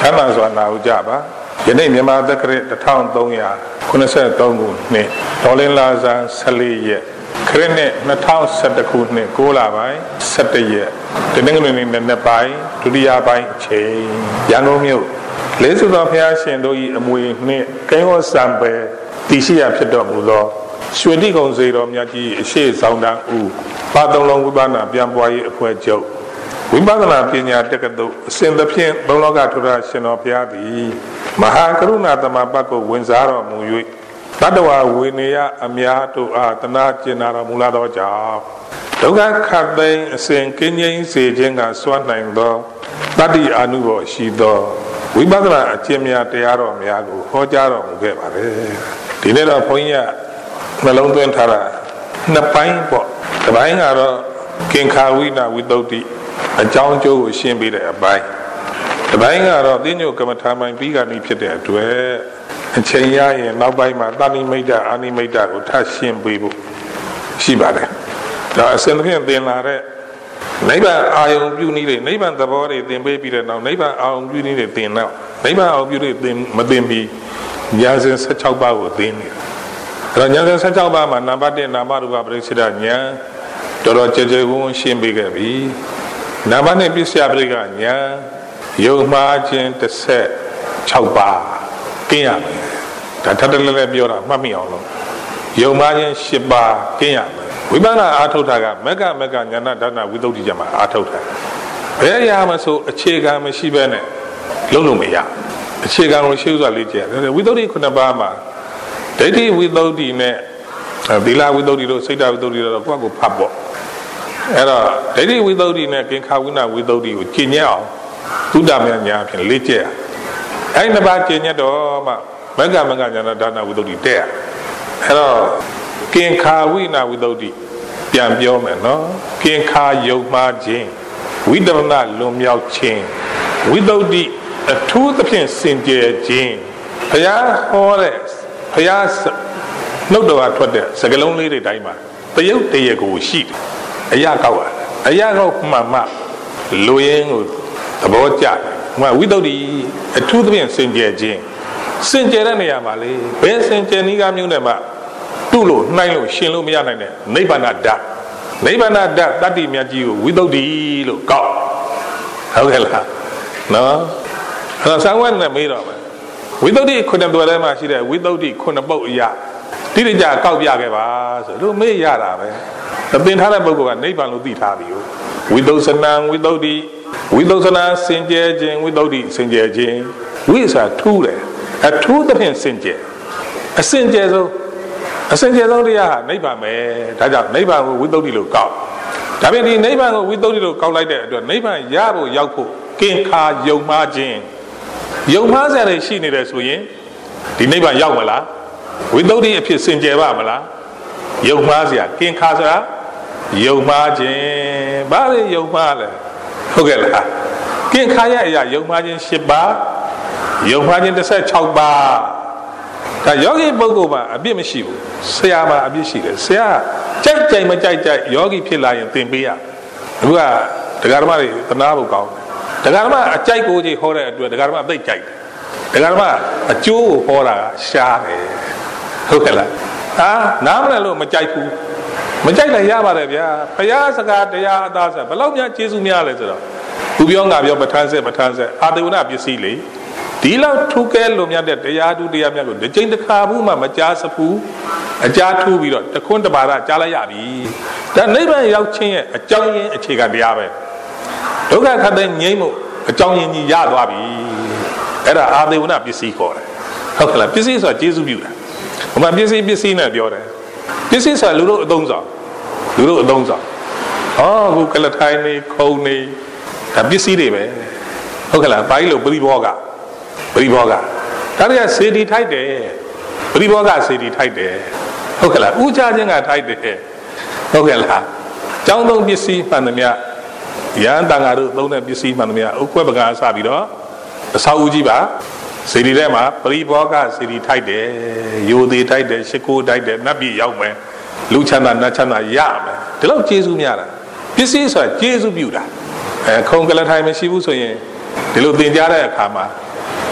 မ်းသာစွာနာကြပါယနေ့မြန်မာတက္ကရာ1383ခုနှစ်ဒေါ်လင်းလာဇန်14ရက်ခရစ်နှစ်2011ခုနှစ်9လပိုင်း17ရက်တနင်္ဂနွေနေ့နေ့ပိုင်းဒုတိယပိုင်းအချိန်ရန်ကုန်မြို့လေးစုတော်ဘုရားရှင်တို့၏အမွေနှင့်ကိန်းဝတ်စံပယ်တည်ရှိရာဖြစ်တော်မူသောရွှေတိကုံစေတော်မြတ်ကြီးအရှိဆောင်တန်းဦးပါသုံးလုံးဝိပဿနာပြန်ပွားရေးအဖွဲ့ချုပ်ဝိပဿနာပညာတက္ကသိုလ်အစဉ်သဖြင့်သုံးလောကထူထရှင်တော်ဘုရားသည်မဟာကရုဏာသမဘတ်ကိုဝင်စားတော်မူ၍တတ္တဝဝေနေယအများတို့အားတနာကျင်နာတော်မူလာသောကြောင့်ဒုက္ခခတ်သိမ်းအစဉ်ကင်းငြိမ်းစေခြင်းကစွမ်းနိုင်သောတတ္တိအာနုဘောရှိသောဝိပဿနာအကျင့်များတရားတော်များကိုဟောကြားတော်မူခဲ့ပါတယ်ဒီနေ့တော့ဘုန်းကြီးကနှလုံးသွင်းထားတာနှစ်ပိုင်းပေါ့တစ်ပိုင်းကတော့ကင်္ခာဝိနာဝိသုဒ္ဓိအကြောင်းအကျိုးကိုရှင်းပေးတဲ့အပိုင်းတစ်ပိုင်းကတော့သိညုတ်ကမ္မထာမိုင်ပြီးကနေဖြစ်တဲ့အတွက်အချိန်ရရင်နောက်ပိုင်းမှာတာဏိမိတ်တအာနိမိတ်တကိုထပ်ရှင်းပေးဖို့ရှိပါတယ်ဒါအစဉ်တစ်ဖြင့်သင်လာတဲ့နိဗ္ဗာန်အာယုံပြုနည်းတွေနိဗ္ဗာန်သဘောတွေသင်ပေးပြီးတဲ့နောက်နိဗ္ဗာန်အာယုံပြုနည်းတွေသင်တော့နိဗ္ဗာန်အာယုံပြုတွေသင်မသင်ပြီးဉာဏ်စဉ်16ပါးကိုသင်နေအဲ့တော့ဉာဏ်စဉ်16ပါးမှာနံပါတ်1နာမရူပပရိစ္ဆေဒဉာဏ်တော်တော်ကြည်ကြည်ဝန်းရှင်းပေးခဲ့ပြီနံပါတ်2ပစ္စယပရိက္ခဉာဏ်ယုံမှားခြင်း16ပါးကင်းရမယ်ဒါထပ်တလဲလဲပြောတာမှတ်မိအောင်လို့ယုံမှားခြင်း10ပါးကင်းရမယ်ဝိပဿနာအာထုတ်တာကမက္ကညာဏဒါနဝိသုဒ္ဓိကြမှာအာထုတ်တာဘယ်အရာမှဆိုအခြေခံမရှိဘဲနဲ့လုံးလို့မရအခြေခံကိုရှင်းဥစွာလေ့ကျင့်ဝိသုဒ္ဓိ9ပါးမှာဒိဋ္ဌိဝိသုဒ္ဓိနဲ့သီလဝိသုဒ္ဓိတို့စိတ်ဓာတ်ဝိသုဒ္ဓိတို့ကိုယ့်ကိုဖတ်ပေါ့အဲ့တော့ဒိဋ္ဌိဝိသုဒ္ဓိနဲ့ကင်္ခာဝိနာဝိသုဒ္ဓိကိုကျင့်ရအောင်သုဒ္ဓမြတ်ညာဖြင့်လေ့ကျင့်အဲ့ဒီနှစ်ပါးကျင့်ရတော့မှမက္ကညာဏဒါနဝိသုဒ္ဓိတဲ့ရအဲ့တော့ကင်္ခာဝိနာဝိသုဒ္ဓိပြန်ပြောမယ်နော်ကင်္ခာယုံမှားခြင်းဝိတရဏလွန်မြောက်ခြင်းဝိသုဒ္ဓိအထူးသဖြင့်စင်ကြယ်ခြင်းဘုရားဟောတဲ့ဘုရားနှုတ်တော်ကထွက်တဲ့စကားလုံးလေးတွေတိုင်းမှာတယုတ်တရကိုရှိတယ်အရာကောက်ရအရာကောက်မှလူရင်းကိုသဘောကျတယ်ဝိသုဒ္ဓိအထူးသဖြင့်စင်ကြယ်ခြင်းစင်ကြယ်တဲ့နေရာမှာလေဘယ်စင်ကြယ်နည်းကမျိုးနဲ့မှတုလို့နှိုင်းလို့ရှင်လို့မရနိုင်တဲ့နိဗ္ဗာန်ဓာတ်နိဗ္ဗာန်ဓာတ်တတ္တိမြတ်ကြီးကိုဝိသုဒ္ဓိလို့ကောက်ဟုတ်ကဲ့လားနော်အဲ့တော့ဆောင်းဝဲနဲ့မေးတော့မယ်ဝိသုဒ္ဓိခုနှစ်တွယ်ထဲမှာရှိတဲ့ဝိသုဒ္ဓိခုနှစ်ပုဒ်အရာတိတိကျကောက်ပြခဲ့ပါဆိုလို့မေးရတာပဲသင်ထားတဲ့ပုဂ္ဂိုလ်ကနိဗ္ဗာန်လို့သိထားပြီဝိသုစနံဝိသုဒ္ဓိဝိသုစနာစင်ကြယ်ခြင်းဝိသုဒ္ဓိစင်ကြယ်ခြင်းဝိစာထူးတယ်အထူးသဖြင့်စင်ကြယ်အစင်ကြယ်ဆုံးတရားဟာနိဗ္ဗာန်ပဲဒါကြောင့်နိဗ္ဗာန်ကိုဝိသုဒ္ဓိလို့ကောက်ဒါပြင်ဒီနိဗ္ဗာန်ကိုဝိသုဒ္ဓိလို့ကောက်လိုက်တဲ့အတွက်နိဗ္ဗာန်ရဖို့ရောက်ဖို့ကင်္ခာယုံမှားခြင်းယုံမှားစရာတွေရှိနေတယ်ဆိုရင်ဒီနိဗ္ဗာန်ရောက်မလားဝိသုဒ္ဓိအဖြစ်စင်ကြယ်ပါမလားယုံမှားစရာကင်္ခာဆိုတာယုံမှားခြင်းဘာလဲယုံမှားလဲဟုတ်ကဲ့လားကင်္ခာရဲ့အရာယုံမှားခြင်း10ပါးယုံမှားခြင်း16ပါးဒါယောဂီပုဂ္ဂိုလ်မှာအပြစ်မရှိဘူးဆရာမှာအပြစ်ရှိတယ်ဆရာကြိုက်ကြိုက်မကြိုက်ကြိုက်ယောဂီဖြစ်လာရင်သင်ပေးရအခုကတရားဓမ္မတွေသနာဖို့ကောင်းတယ်တရားဓမ္မအကြိုက်ကိုကြီးဟောတဲ့အတွက်တရားဓမ္မသိကြိုက်တယ်တရားဓမ္မအကျိုးကိုဟောတာရှားတယ်ဟုတ်ကဲ့လားနားမလည်လို့မကြိုက်ဘူးမကြိုက်လည်းရပါတယ်ဗျာဘုရားစကားတရားအသားဆက်ဘယ်လောက်များကျေးဇူးများလဲဆိုတော့သူပြောငါပြောပဋ္ဌာန်းဆက်အာတဝနာပစ္စည်းလေဒီလောက်ထူးကဲလို့မြတ်တဲ့တရားတူတရားမြတ်လို့ဒီချိန်တစ်ခါဘူးမှမကြားစဘူးအကြားထူးပြီးတော့တခွန်းတပါးကြားလိုက်ရပြီဒါနိဗ္ဗာန်ရောက်ခြင်းရဲ့အကြောင်းရင်းအခြေခံတရားပဲဒုက္ခခတ်တဲ့ငြိမ်းမှုအကြောင်းရင်းကြီးရသွားပြီအဲ့ဒါအာသေဝနာပစ္စည်းခေါ်တယ်ဟုတ်ကဲ့လားပစ္စည်းဆိုတာကျေးဇူးပြုတာဟိုမှာပစ္စည်းနဲ့ပြောတယ်ပစ္စည်းဆိုတာလူတို့အသုံးဆောင်အခုကလထိုင်းနေခုံနေဒါပစ္စည်းတွေပဲဟုတ်ကဲ့လားဘာလို့ပရိဘောဂဒါတွေကစေတီထိုက်တယ်ပရိဘောဂစေတီထိုက်တယ်ဟုတ်ကဲ့လားဥချခြင်းကထိုက်တယ်ဟုတ်ကဲ့လားကျောင်းသုံးပစ္စည်းမှန်သမျှရဟန်းတန်ဃာတို့သုံးတဲ့ပစ္စည်းမှန်သမျှဥက္ကွပကံအစပြီးတော့အစာဦးကြီးပါစေတီထဲမှာပရိဘောဂစေတီထိုက်တယ်ယိုသေးထိုက်တယ်ရှ िख ိုးထိုက်တယ်နတ်ပြည်ရောက်မယ်လူချမ်းသာနတ်ချမ်းသာရမယ်ဒီလောက်ကျေးဇူးများတာပစ္စည်းဆိုတာကျေးဇူးပြုတာခုံကလထိုင်မရှိဘူးဆိုရင်ဒီလိုသင်ကြားတဲ့အခါမှာ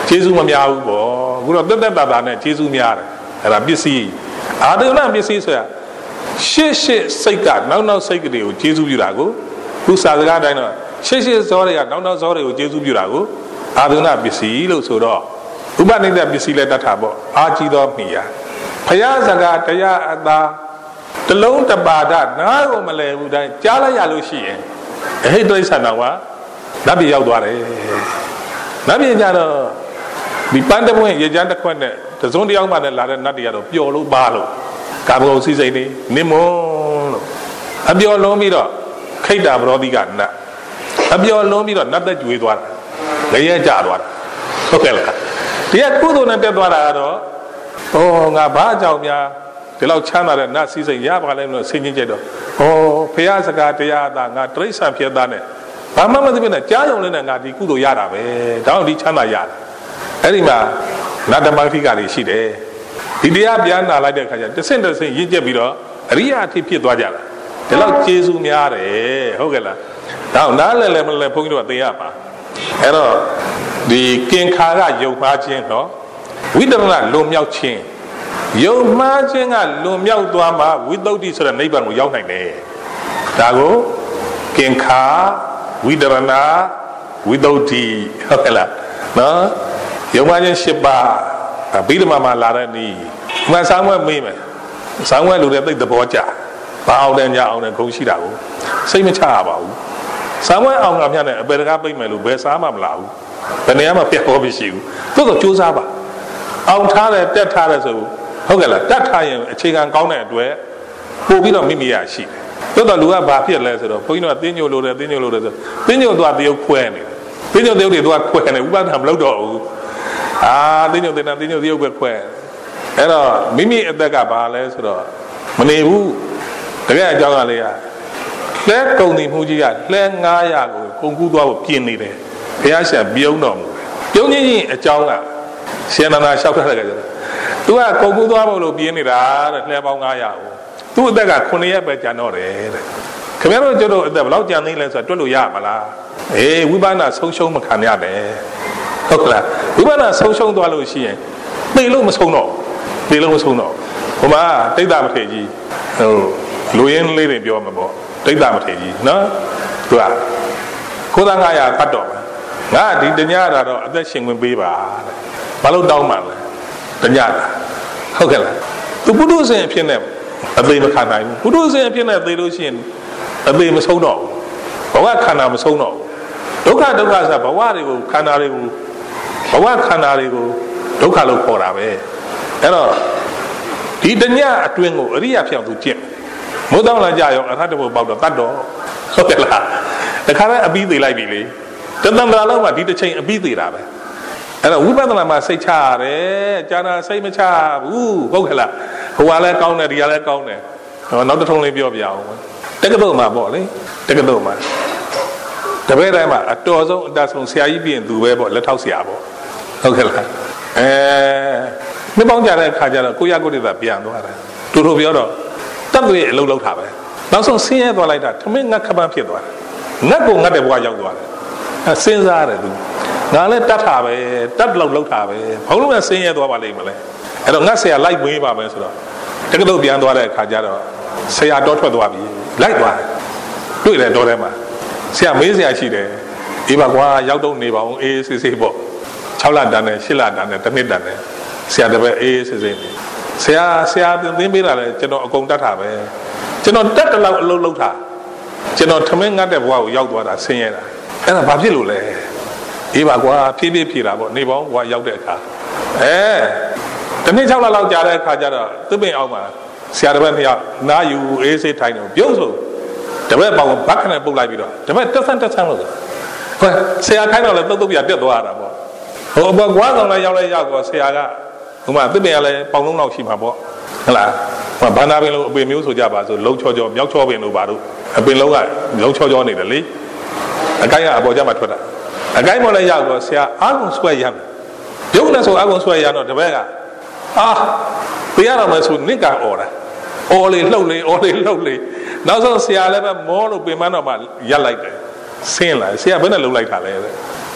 ကျေးဇူးမများဘူးပေါ့ခုတော့တက်တာနဲ့ကျေးဇူးများတယ်အဲ့ဒါပစ္စည်းအာဒုဏပစ္စည်းဆိုတာရှေ့စိတ်ကနောက်စိတ်ကလေးကိုကျေးဇူးပြုတာကိုခုစာစကားတိုင်းတော့ရှေ့ဇောတွေကနောက်ဇောတွေကိုကျေးဇူးပြုတာကိုအာဒုဏပစ္စည်းလို့ဆိုတော့ဥပနိဒပစ္စည်းလည်းတတ်တာပေါ့အာကြည့်တော်မိယာဘုရားစကားတရားအသာတလုံးတပါဒနားကိုမလဲဘူးတိုင်းကြားလိုက်ရလို့ရှိရင်အဟိတိရစ္ဆာန်တော်ကနတ်ပြည်ရောက်သွားတယ်နတ်ပြည်ကြတော့ဒီပန်းတပွင့်ရေချမ်းတစ်ခွက်နဲ့တစုံတယောက်မှလည်းလာတဲ့နတ်တွေကတော့ပျော်လို့ပါလို့ကာဘုံစီစိတ်နေနိမွန်းလို့အပျော်လုံးပြီးတော့ခိတ္တဗရောဓိကနတ်အပျော်လုံးပြီးတော့နတ်သက်ကျွေးသွားတာငရဲကြသွားတာဟုတ်ကဲ့လားဒီကကုသိုလ်နဲ့တက်သွားတာကတော့ငါဘာအကြောင်းများဒီလောက်ချမ်းသာတဲ့နတ်စီစိတ်ရပါလဲမလို့ဆင်ခြင်ကြတော့ဘုရားစကားတရားအသာငါတိရစ္ဆာန်ဖြစ်သားနဲ့ဘာမှမသိဘူးနဲ့ကြားရုံနဲ့ငါဒီကုသိုလ်ရတာပဲဒါအောင်ဒီချမ်းသာရတယ်အဲ့ဒီမှာနတ်ဓမ္မခိကတွေရှိတယ်ဒီတရားပြန်နာလိုက်တဲ့အခါကျတဆင့်ရင့်ကျက်ပြီးတော့အရိယာအထိဖြစ်သွားကြတာဒီလောက်ကျေးဇူးများတယ်ဟုတ်ကဲ့လားဒါအောင်နားလဲမလဲဘုန်းကြီးတို့ကသိရပါအဲ့တော့ဒီကင်ခါကယုံမှားခြင်းနော်ဝိတရဏလွန်မြောက်ခြင်းယုံမှားခြင်းကလွန်မြောက်သွားမှဝိသုဒ္ဓိဆိုတဲ့နိဗ္ဗာန်ကိုရောက်နိုင်တယ်ဒါကိုကင်ခါဝိတရဏဝိသုဒ္ဓိဟုတ်ကဲ့လားနော်ယုံမှားခြင်း၈ပါးဗိဓမာမှာလာတဲ့နည်းမဆောင်းဝဲမေးမယ်ဆောင်းဝဲလူတွေသိသဘောကျဘာအောင်တယ်ညအောင်တယ်ခုံရှိတာကိုစိတ်မချရပါဘူးဆောင်းဝဲအောင်ကမြတ်နဲ့အပေတကားပိတ်မယ်လို့ဘယ်စားမှမလာဘူးဘယ်နေရာမှပြတ်ဖို့မရှိဘူးသို့တော့ကြိုးစားပါအောင်ထားတယ်တက်ထားတယ်ဆိုဟုတ်ကဲ့လားတက်ထားရင်အခြေခံကောင်းတဲ့အတွက်ပို့ပြီးတော့မိမိရရှိတယ်သို့တော့လူကဘာဖြစ်လဲဆိုတော့ဘုန်းကြီးတို့ကတင်းညိုလို့တယ်ဆိုတင်းညိုသွားတရုပ်ခွဲနေတယ်တင်းညိုတရုပ်တွေသွားခွဲနေဥပဒနာမလုပ်တော့ဘူးတင်းညိုတရုပ်ပဲခွဲအဲ့တော့မိမိအသက်ကဘာလဲဆိုတော့မနေဘူးတကယ်အကြောင်းကလေးကလဲကုံတီမှုကြီးကလဲ900ကိုကုန်ကူးသွားဖို့ပြင်နေတယ်ဘုရားရှင်ပြုံးတော်မူပြုံးချင်းအကြောင်းကရှင်နန္ဒာလျှောက်ထားတဲ့ကကြတယ်သူကကုန်ကူးသွားဖို့လို့ပြင်နေတာတဲ့လဲပေါင်း900ကိုသူ့အသက်က9ရက်ပဲကျန်တော့တယ်တဲ့ခင်ဗျားတို့ကျတော့အသက်ဘယ်လောက်ကျန်သေးလဲဆိုတာတွက်လို့ရမလားဝိပဿနာဆုံးရှုံးမခံရတယ်ဟုတ်ကလားဝိပဿနာဆုံးရှုံးသွားလို့ရှိရင်သိလို့မဆုံးတော့ဟိုမှာတိတ်တာမထေကြီးလူရင်းလေးတွေပြောမှာပေါ့တိတ်တာမထေကြီးနော်သူကကိုးသား900ဖတ်တော့ငါဒီတညတာတော့အသက်ရှင်ဝင်ပေးပါတဲ့ဘာလို့တောင်းမှလဲတညတာဟုတ်ကဲ့လားသူပုထုဇဉ်အဖြစ်နဲ့အသေးမခံနိုင်ဘူးပုထုဇဉ်အဖြစ်နဲ့သေလို့ရှိရင်အသေးမဆုံးတော့ဘူးဘဝခန္ဓာမဆုံးတော့ဘူးဒုက္ခဆိုဘဝတွေကိုခန္ဓာတွေကိုဘဝခန္ဓာတွေကိုဒုက္ခလို့ခေါ်တာပဲအဲ့တော့ဒီတညအတွင်းကိုအရိယာဖြောင်းသူကျင့်မိုးတောင်းလာကြရောအရဟတဘုပေါက်တော့တတ်တော့ဟုတ်ကဲ့လားတခါတော့အပြီးသေးလိုက်ပြီလေတသံဃာလောက်မှဒီတစ်ချိန်အပြီးသေးတာပဲအဲ့တော့ဝိပဿနာမှာစိတ်ချရတယ်ဉာဏ်စိတ်မချဘူးဟုတ်ကဲ့လားဟိုကလည်းကောင်းတယ်ဒီကလည်းကောင်းတယ်နောက်တစ်ထုံးလေးပြောပြအောင်တက္ကသိုလ်မှာပေါ့လေတက္ကသိုလ်မှာတပည့်တိုင်းမှာအတော်ဆုံးအတတ်ဆုံးဆရာကြီးပြင်သူပဲပေါ့လက်ထောက်ဆရာပေါ့ဟုတ်ကဲ့လားနှစ်ပေါင်းကြတဲ့အခါကျတော့ကိုရကိုတိတာပြန်သွားတယ်တူတူပြောတော့တပ်တွေအလုပ်လုပ်တာပဲနောက်ဆုံးဆင်းရဲသွားလိုက်တာထမင်းငတ်ခပန်းဖြစ်သွားတယ်ငတ်ကိုငတ်တဲ့ဘဝရောက်သွားတယ်စဉ်းစားရတယ်သူငါလည်းတတ်တာပဲတတ်လောက်လုပ်တာပဲဘာလို့လဲဆင်းရဲသွားပါလိမ့်မလဲအဲ့တော့ငတ်ဆရာလိုက်မွေးပါမယ်ဆိုတော့တက္ကသိုလ်ပြန်သွားတဲ့အခါကျတော့ဆရာတော်ထွက်သွားပြီလိုက်သွားတယ်တွေ့တယ်တော်ထဲမှာဆရာမေးဆရာရှိတယ်ဒီပါကွာရောက်တော့နေပါအောင်အေးဆေးဆေးပေါ့6လတန်းနဲ့8လတန်းနဲ့တစ်နှစ်တန်းနဲ့ဆရာတပည့်အေးဆေးဆေးဆရာသင်ပေးတာလဲကျွန်တော်အကုန်တတ်တာပဲကျွန်တော်တက်တလောက်အလုပ်လုပ်တာကျွန်တော်ထမင်းငတ်တဲ့ဘဝကိုရောက်သွားတာဆင်းရဲတာအဲ့ဒါဘာဖြစ်လို့လဲအေးပါကွာဖြည်းဖြည်းတာပေါ့နေပေါင်းဘဝရောက်တဲ့အခါတစ်နှစ်6လလောက်ကြာတဲ့အခါကျတော့သူ့ပင်အောင်မှာဆရာတပည့်2ယောက်နားယူအေးဆေးထိုင်တော့ပြုံးဆိုတပည့်ပေါင်းဘက်ခနဲ့ပုတ်လိုက်ပြီးတော့တပည့်တက်ဆန်းလို့ဆရာခိုင်းတော့လဲတုတ်ပြတက်သွားတာပေါ့ဟိုဘကွာဆောင်လည်းရောက်တော့ဆရာကဟိုမှာသူ့ပင်ကလည်းပေါင်လုံးလောက်ရှိမှာပေါ့ဟုတ်လားဘာနာပင်လို့အပင်မျိုးဆိုကြပါဆိုလုံချောမြောက်ချောပင်လို့ပါတို့အပင်လုံးကလုံချောနေတယ်လေအကိုင်းကအပေါ်ကျမှထွက်တာအကိုင်းပေါ်လည်းရောက်တော့ဆရာအာကုန်ဆွဲရမ်းပြုံးနေဆိုအာကုန်ဆွဲရမ်းတော့တပည့်ကပြရတော့မယ်ဆိုနစ်ကအော်တာအော်လေလှုပ်လေနောက်ဆုံးဆရာလည်းပဲမောလို့ပင်မတော့မှရက်လိုက်တယ်ဆင်းလာဆရာဘယ်နဲ့လှုပ်လိုက်တာလဲ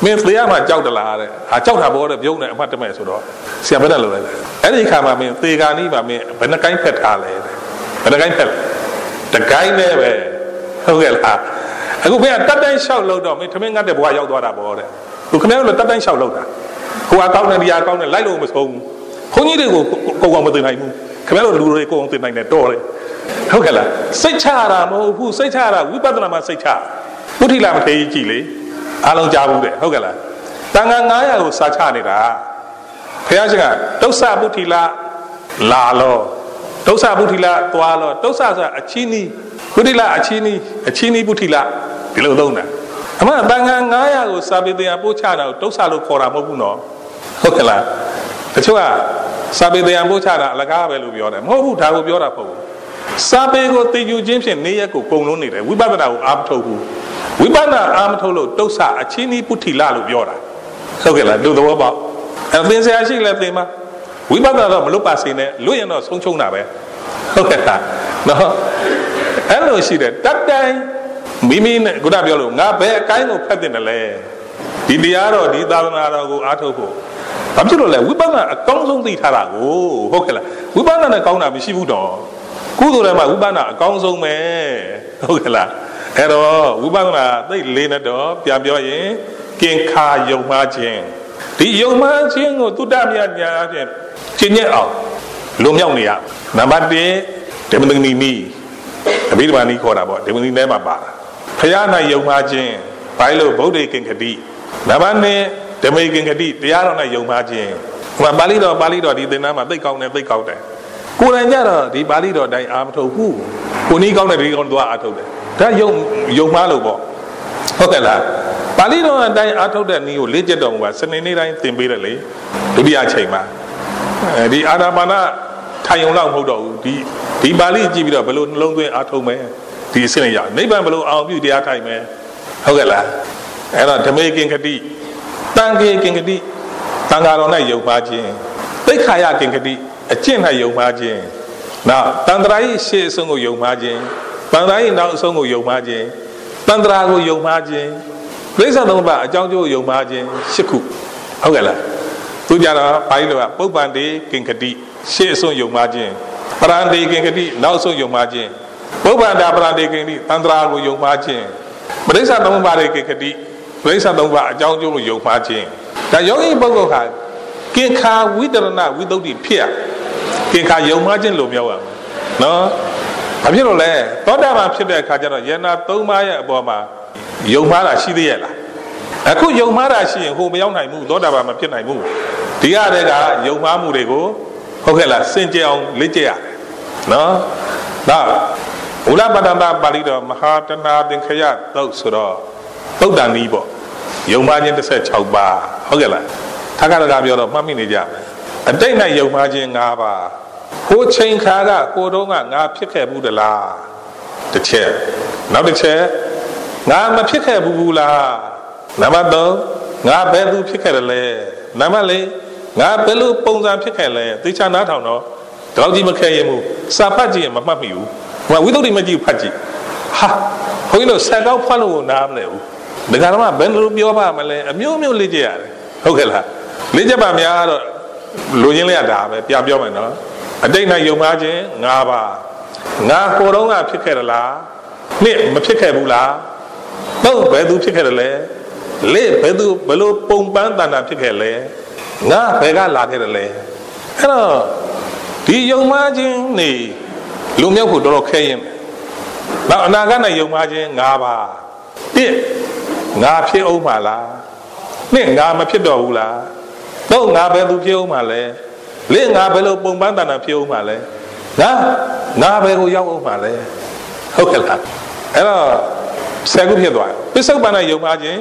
မင်းတရားမှာကြောက်တလားတဲ့ဟာကြောက်တာဘောတဲ့ပြုံးတယ်အမှတ်တမဲ့ဆိုတော့ဆရာဘယ်နဲ့လုပ်လိုက်လဲအဲ့ဒီခါမှာမင်းသေကာနီးမှာမင်းဘယ်နှကိုင်းဖက်ထားလဲဘယ်နှကိုင်းဖက်တကိုင်းနဲ့ပဲဟုတ်ကဲ့လားအခုမင်းကတတ်တိုင်းလျှောက်လို့တော့မင်းသမင်းငတ်တဲ့ဘဝရောက်သွားတာဘောတဲ့သူခင်ဗျားတို့တတ်တိုင်းလျှောက်လို့တာဟိုအကောင်းနဲ့ဒီအကောင်းနဲ့လိုက်လို့မဆုံးဘူးခွန်ကြီးတွေကိုကိုယ်ကောင်မသိနိုင်ဘူးခင်ဗျားတို့လူတွေကိုယ်ကောင်သိနိုင်တယ်တော်တယ်ဟုတ်ကဲ့လားစိတ်ချရတာမဟုတ်ဘူးစိတ်ချရတာဝိပဿနာမှာစိတ်ချပုထိလာမထေကြီးကြည်လေအားလုံးကြားဘူးတဲ့ဟုတ်ကဲ့လားတန်ခါ900ကိုစာချနေတာဘုရားရှင်ကဒုစပုထိလာလာလောဒုစပုထိလာသွားလောဒုစဆိုတာအချင်းနီးပုထိလာအချင်းနီးပုထိလာဒီလိုသုံးတာအမှန်တန်ခါ900ကိုစာပေတရားပို့ချတာကိုဒုစလို့ခေါ်တာမဟုတ်ဘူးနော်ဟုတ်ကဲ့လားတချို့ကစာပေတရားပို့ချတာအလကားပဲလို့ပြောတယ်မဟုတ်ဘူးဒါကိုပြောတာမဟုတ်ဘူးစာပေကိုသိယူခြင်းဖြင့်နေရက်ကိုကုန်လုံးနေတယ်ဝိပဿနာကိုအားမထုတ်ဘူးဝိပဿနာအားမထုတ်လို့ဒုစအချင်းနီးပုထိလာလို့ပြောတာဟုတ်ကဲ့လားလူသဘောပေါက်အသင်ဆရာရှိလဲသင်ပါဝိပဿနာတော့မလွတ်ပါစေနဲ့လွတ်ရင်တော့ဆုံးချုံတာပဲဟုတ်ကဲ့လားနော်အဲ့လိုရှိတယ်တတ်တိုင်းမိမိနဲ့ခုနပြောလို့ငါဘယ်အကိုင်းကိုဖတ်တင်တယ်လဲဒီတရားတော်ဒီသာသနာတော်ကိုအားထုတ်ဖို့ဘာဖြစ်လို့လဲဝိပဿနာအကောင်းဆုံးသိထားတာကိုဟုတ်ကဲ့လားဝိပဿနာနဲ့ကောင်းတာမရှိဘူးတော့ကုသိုလ်ထဲမှာဝိပဿနာအကောင်းဆုံးပဲဟုတ်ကဲ့လားအဲ့တော့ဝိပဿနာသိလေးနဲ့တော့ပြန်ပြောရင်ကင်ခါယုံမှားခြင်းဒီယုံမှားခြင်းကိုတုတ္တမြတ်ညာအဖြစ်ကျင့်ရအောင်လွန်မြောက်နေရနံပါတ်1ဒေမနီနီအဘိဓမ္မာနီခေါ်တာပေါ့ဒေမနီထဲမှာပါတာဖယား၌ယုံမှားခြင်းဘာလို့ဗုဒ္ဓေကင်္ခတိနံပါတ်2ဓမ္မေကင်္ခတိတရားတော်၌ယုံမှားခြင်းဟိုပါဠိတော်ဒီသင်္นานမှာသိကောင်းတယ်ကိုယ်တိုင်ကြတော့ဒီပါဠိတော်တိုင်းအာမထုတ်ဘူးကိုနီးကောင်းတယ်ဒီကောင်းတော့အာထုတ်တယ်ဒါယုံမှားလို့ပေါ့ဟုတ်ကဲ့လားပါဠိတော်အတိုင်းအာထုတ်တဲ့နည်းကိုလေ့ကျက်တော်မူပါစနေနေ့တိုင်းသင်ပေးတယ်လေဒုတိယချိန်မှာဒီအာနာပါနထိုင်ုံလောက်မဟုတ်တော့ဘူးဒီပါဠိကြည့်ပြီးတော့ဘယ်လိုနှလုံးသွင်းအာထုတ်မယ်ဒီအစစ်ရနိဗ္ဗာန်ဘယ်လိုအောင်ပြုတရားထိုင်မယ်ဟုတ်ကဲ့လားအဲ့တော့ဓမ္မေကင်္ခတိတန်ခေကင်္ခတိတန်ဃာတော်၌ယုံမှားခြင်းသိက္ခာယကင်္ခတိအကျင့်၌ယုံမှားခြင်းနောက်တန်ត្រာဤရှေ့အဆုံးကိုယုံမှားခြင်းတန်ត្រာဤနောက်အဆုံးကိုယုံမှားခြင်းတန်ត្រာကိုယုံမှားခြင်းပြိဿသုံးပါအကြောင်းကျိုးယုံမှားခြင်း၈ခုဟုတ်ကဲ့လားသူကြတော့ဘာလို့လဲပုပ္ပန္တိကင်္ခတိရှေ့အဆုံးယုံမှားခြင်းပရန္တိကင်္ခတိနောက်အဆုံးယုံမှားခြင်းပုပ္ပန္တာပရန္တိကင်္ခတိတန်ត្រာကိုယုံမှားခြင်းပြိဿသုံးပါရဲ့ကင်္ခတိပြိဿသုံးပါအကြောင်းကျိုးကိုယုံမှားခြင်းဒါယောဂီပုဂ္ဂိုလ်ဟာကင်္ခာဝိတရဏဝိသုဒ္ဓိဖြစ်ကင်္ခာယုံမှားခြင်းလို့ပြောရမယ်နော်ဘာဖြစ်လို့လဲသောတာပန်ဖြစ်တဲ့အခါကျတော့ယန္နာ၃ပါးရဲ့အပေါ်မှာယုံမှားတာရှိသေးရဲ့လားအခုယုံမှားတာရှိရင်ဟိုမရောက်နိုင်ဘူးသောတာပန်မဖြစ်နိုင်ဘူးဒီရတဲ့ကယုံမှားမှုတွေကိုဟုတ်ကဲ့လားစင်ကြယ်အောင်လေ့ကျက်ရတယ်နော်ဒါဥလပတ္တမပါဠိတော်မဟာတဏသင်္ခယသုတ်ဆိုတော့သုတ်တန်နီးပေါ့ယုံမှားခြင်း16ပါးဟုတ်ကဲ့လားထာဂရကပြောတော့မှတ်မိနေကြမယ်အတိတ်၌ယုံမှားခြင်း5ပါးဟိုချိန်ခါကကိုတုံးကငါဖြစ်ခဲ့ဘူးတလားတစ်ချက်နောက်တစ်ချက်ငါမဖြစ်ခဲ့ဘူးလားနံပါတ်3ငါဘယ်သူဖြစ်ခဲ့တယ်လဲနံပါတ်4ငါဘယ်လိုပုံစံဖြစ်ခဲ့လဲသိချာနားထောင်တော့ဒီလောက်ကြီးမခဲရင်ဘူးစာဖတ်ကြည့်ရင်မမှတ်မိဘူးဟိုဝိသုဒ္ဓိမကြည့်ဖတ်ကြည့်ဟာဘုန်းကြီးတို့ဆက်ကောက်ဖတ်လို့နားမလဲဘူးဒါကြတော့ဘယ်လိုပြောပါမလဲအမျိုးမျိုးလေ့ကျက်ရတယ်ဟုတ်ကဲ့လားလေ့ကျက်ပါများတော့လူချင်းလေးရတာပဲပြပြောမယ်နော်အတိတ်၌ယုံမှားခြင်း5ပါးငါကိုယ်တော့ကဖြစ်ခဲ့တယ်လားနှစ်မဖြစ်ခဲ့ဘူးလားတော့ဘယ်သူဖြစ်ခဲ့တယ်လဲလေဘယ်သူဘယ်လိုပုံပန်းတဏ္ဍာဖြစ်ခဲ့လဲငါဘယ်ကလာခဲ့တယ်လဲအဲ့တော့ဒီယုံမှားခြင်းနေလူမြောက်ဖို့တော်တော်ခဲရင်နောက်အနာဂတ်၌ယုံမှားခြင်း5ပါးတစ်ငါဖြစ်အောင်ပါလားနှစ်ငါမဖြစ်တော့ဘူးလားတော့ငါဘယ်သူဖြစ်အောင်ပါလဲလေငါဘယ်လိုပုံပန်းတဏ္ဍာဖြစ်အောင်ပါလဲငါဘယ်ကိုရောက်အောင်ပါလဲဟုတ်ကဲ့လားအဲ့တော့ဆယ်ခုဖြစ်သွားတယ်ပစ္စုပန်နဲ့ယုံမှားခြင်း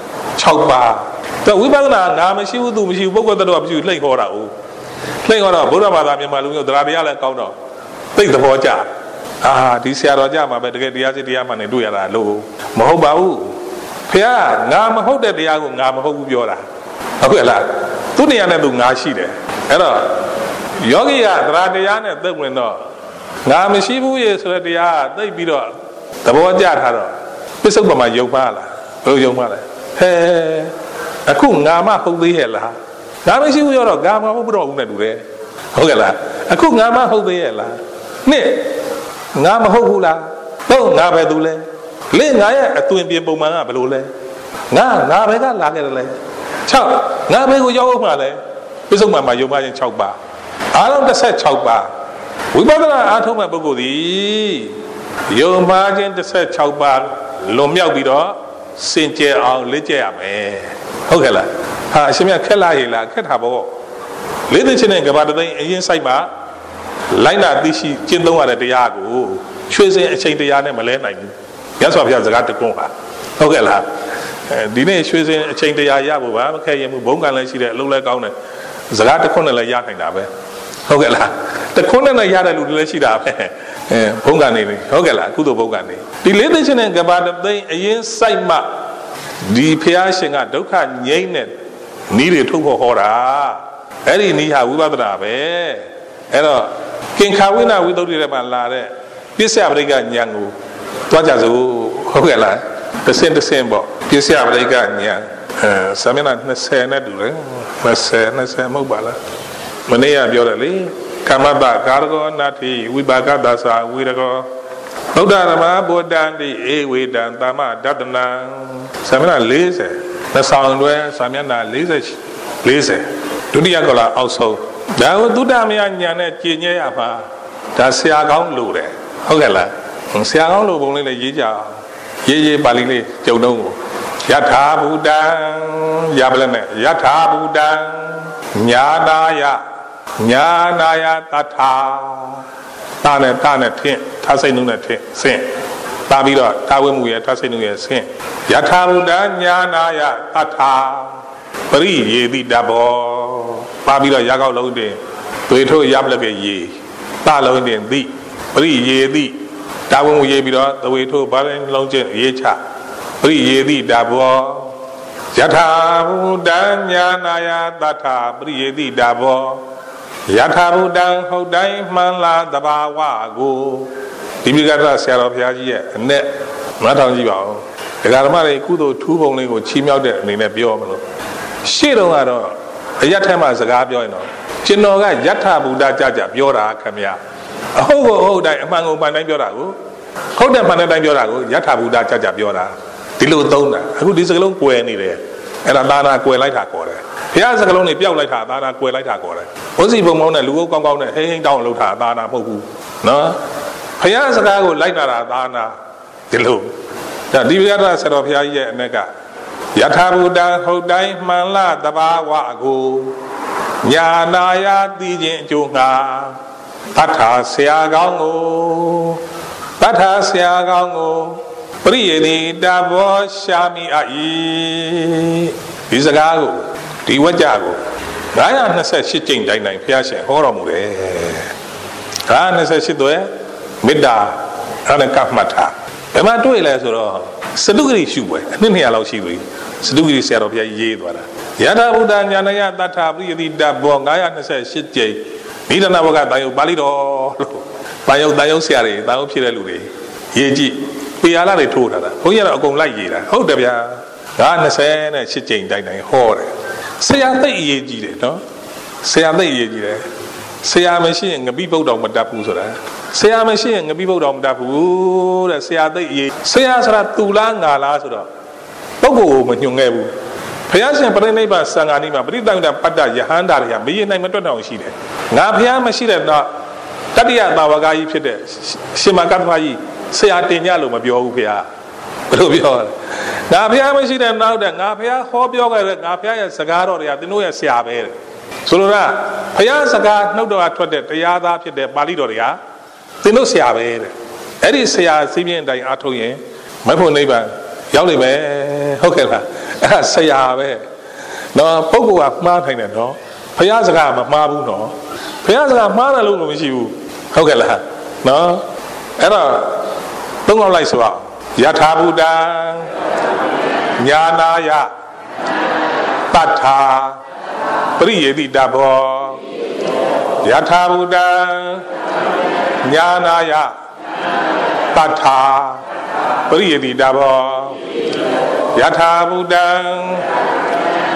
6ပါးတော့ဝိပဿနာငါမရှိဘူးသူမရှိဘူးပုဂ္ဂိုလ်တော်မရှိဘူးလှိမ့်ခေါ်တာ哦လှိမ့်ခေါ်တော့ဘုရားဘာသာမြန်မာလူမျိုးတရားတရားလည်းကောင်းတော့သိသဘောကျဒီဆရာတော်ကြမှာပဲတကယ်တရားစစ်တရားမှန်နေတွေ့ရတာလို့မဟုတ်ပါဘူးဖေကငါမဟုတ်တဲ့တရားကိုငါမဟုတ်ဘူးပြောတာဟုတ်ကဲ့လားသူ့နေရာနဲ့သူငါရှိတယ်အဲ့တော့ယောဂီကတရားတရားနဲ့သိဝင်တော့ငါမရှိဘူးရေဆိုတဲ့တရားကသိပြီးတော့သဘောကျထားတော့ပစ္စုပ္ပန်မှာယုံပါလားဘယ်လိုယုံပါလဲဟဲအခုငါမဟုတ်သေးရဲ့လားငါမရှိဘူးရောငါမဟုတ်တော့ဘူးနဲ့တူတယ်ဟုတ်ကဲ့လားအခုငါမဟုတ်သေးရဲ့လားနှစ်ငါမဟုတ်ဘူးလားတော့ငါပဲသူလဲလေငါရဲ့အသွင်ပြင်ပုံမှန်ကဘယ်လိုလဲငါပဲကလာခဲ့တယ်လဲ6ငါပဲကိုရောက်အောင်မှာလဲပြစ္ဆုတ်မှာယုံမှချင်း6ပါအားလုံး16ပါဝိပဿနာအားထုတ်မဲ့ပုဂ္ဂိုလ်သည်ယုံမှချင်း16ပါလွန်မြောက်ပြီးတော့စင်ကြယ်အောင်လေ့ကျက်ရမယ်ဟုတ်ကဲ့လားဟာအရှင်မြတ်ခက်လာရေလားခက်တာပေါ့လေးသိချင်းနဲ့ကဘာတသိန်းအရင်ဆိုင်မှာလိုက်နာသိရှိကျင့်သုံးရတဲ့တရားကိုရွှေစင်အချိန်တရားနဲ့မလဲနိုင်ဘူးရသော်ဘုရားစကားတကွန်းပါဟုတ်ကဲ့လားဒီနေ့ရွှေစင်အချိန်တရားရဖို့ပါမခဲရင်ဘူးဘုံကံလည်းရှိတယ်အလုံးလည်းကောင်းတယ်စကားတခွန်းနဲ့လည်းရနိုင်တာပဲဟုတ်ကဲ့လားတခွန်းနဲ့ရတဲ့လူတွေလည်းရှိတာပဲဘုံကံနေပြီဟုတ်ကဲ့လားကုသိုလ်ဘုံကံနေဒီလေးသိချင်းနဲ့ကဘာတသိန်းအရင်ဆိုင်မှဒီဘုရားရှင်ကဒုက္ခငြိမ်းတဲ့နီးတွေထုတ်ဖို့ဟောတာအဲ့ဒီနီးဟာဝိပဿနာပဲအဲ့တော့ကင်္ခာဝိနာဝိသုဒ္ဓိထဲမှာလာတဲ့ပစ္စယပရိက္ခဉာဏ်ကိုတွားကြစို့ဟုတ်ကဲ့လားတစ်စင်းပေါ့ပစ္စယပရိက္ခဉာဏ်စာမျက်နှာ20နဲ့တူတယ်20မဟုတ်ပါလားမနေ့ကပြောတယ်လေကမ္မတကာရကောနာတိဝိပါကသသာဝိရကောဗုဒ္ဓဓမ္မဗုဒ္ဓံတိဧဝေတံသမ္မာဒတနံစာမျက်နှာ40နှစ်ဆောင်တွဲစာမျက်နှာ40ဒုတိယကလာအောက်ဆုံးဒါကိုသုတ္တမယညာနဲ့ကျင့်ကြရပါဒါဆရာကောင်းလို့တယ်ဟုတ်ကဲ့လားဆရာကောင်းလို့ဘုံလေးလည်းရေးကြအောင်ရေးပါဠိလေးကြုံတော့ကိုယထာဘူတံရပါလဲနဲ့ယထာဘူတံညာနာယတထာတာနဲ့ထင့်ထားစိတ်နှုတ်နဲ့ထင့်ဆင့်တာပြီးတော့တာဝိမှုရဲ့ထားစိတ်နှုတ်ရဲ့ဆင့်ယထာဘူတံညာနာယတထာပရိယေတိတဘောပါပြီးတော့ရကောက်လုံးတင်သွေထိုးရပလကရေတလုံးတင်သိပရိယေတိတာဝိမှုရေးပြီးတော့သွေထိုးဘာလည်းလုံးချင်းရေးချပရိယေတိတဘောယထာဘူတံညာနာယတထာပရိယေတိတဘောယထာဘူတံဟုတ်တိုင်းမှန်လားတဘာဝကိုဒီမိဂဒဆရာတော်ဘုရားကြီးရဲ့အနဲ့မထောင်ကြည့်ပါဦးဒကာဓမ္မတွေကုသိုလ်ထူးပုံလေးကိုချီးမြှောက်တဲ့အနေနဲ့ပြောမလို့ရှေ့တုန်းကတော့အယတ်ထဲမှာစကားပြောရင်တော့ကျွန်တော်ကယထာဘူတကြပြောတာခင်ဗျအဟုတ်ကိုဟုတ်တိုင်းအမှန်ကိုမှန်တိုင်းပြောတာကိုဟုတ်တယ်မှန်တဲ့တိုင်းပြောတာကိုယထာဘူတကြပြောတာဒီလိုသုံးတာအခုဒီစကလုံးကွယ်နေတယ်အဲ့ဒါသာနာကွယ်လိုက်တာခေါ်တယ်ဘုရားစကလုံးတွေပျောက်လိုက်တာသာနာကွယ်လိုက်တာခေါ်တယ်ဝစီဘုံမောင်းနဲ့လူကောင်းနဲ့ဟိမ့်တောင်းလှုပ်တာသာနာမဟုတ်ဘူးနော်ဘုရားစကားကိုလိုက်တာသာနာဒီလိုဒါဒီဘုရားဆရာတော်ဘုရားကြီးရဲ့အ ਨੇ ကယထာဘူတံဟုတ်တိုင်းမှန်လားတဘာဝကိုညာနာယသိခြင်းအကျိုးငှာတထာဆရာကောင်းကိုပရိယေတိတဘောရှာမိအာဤဒီစကားကိုဒီဝကြကို928ကျိန်တိုင်းဘုရားရှင်ဟောတော်မူတယ်928သွဲမေတ္တာအဲ့ဒါကမှတ်ထားဘယ်မှာတွေ့လဲဆိုတော့စတုဂရိရှုပွဲအနှစ်200လောက်ရှိပြီစတုဂရိဆရာတော်ဘုရားရေးသွားတာယထာဘုဒ္ဓညာနယတထာပရိယတိတဘော928ကျိန်နိဒနာဘကတာယုပါဠိတော်လို့တာယုဆရာတွေတာယုဖြစ်တဲ့လူတွေရေးကြည့်ပေရလာတွေထိုးထားတာဘုန်းကြီးကတော့အကုန်လိုက်ရေးတာဟုတ်တယ်ဗျာ928ကျိန်တိုင်းဟောတယ်ဆရာသိအရေးကြီးတယ်နော်ဆရာသိအရေးကြီးတယ်ဆရာမရှိရင်ငပိပုတ်တော်မတတ်ဘူးဆိုတာဆရာမရှိရင်ငပိပုတ်တော်မတတ်ဘူးတဲ့ဆရာသိအရေးဆရာဆိုတာသူလားငါလားဆိုတော့ပုဂ္ဂိုလ်ကိုမညွှန်ခဲ့ဘူးဘုရားရှင်ပြိဋိဘသံဃာနိမှာပရိသန္တပတ္တယဟန္တာတွေကမရေနိုင်မတွက်တော့ရှိတယ်ငါဘုရားမရှိတဲ့တော့တတိယသာဝကကြီးဖြစ်တဲ့ရှင်မကတ္တမကြီးဆရာတင်ကြလို့မပြောဘူးဘုရားဘယ်လိုပြောလဲငါဘုရားမရှိတဲ့နောက်တဲ့ငါဘုရားဟောပြောခဲ့တဲ့ငါဘုရားရဲ့စကားတော်တွေကသင်တို့ရဲ့ဆရာပဲတဲ့ဆိုလိုတာဘုရားစကားနှုတ်တော်ကထွက်တဲ့တရားသားဖြစ်တဲ့ပါဠိတော်တွေကသင်တို့ဆရာပဲတဲ့အဲ့ဒီဆရာစီးပြင်းအတိုင်းအားထုတ်ရင်မဖို့နိဗ္ဗာန်ရောက်လိမ့်မယ်ဟုတ်ကဲ့လားအဲ့ဒါဆရာပဲနော်ပုဂ္ဂိုလ်ကမှားထိုင်တယ်နော်ဘုရားစကားမမှားဘူးနော်ဘုရားစကားမှားတယ်လို့မရှိဘူးဟုတ်ကဲ့လားနော်အဲ့တော့သုံးခေါက်လိုက်ဆိုတော့ယထာဘူတံညာနာယတထာပရိယေတိတဘောယထာဘူတံညာနာယတထာပရိယေတိတဘောယထာဘူတံ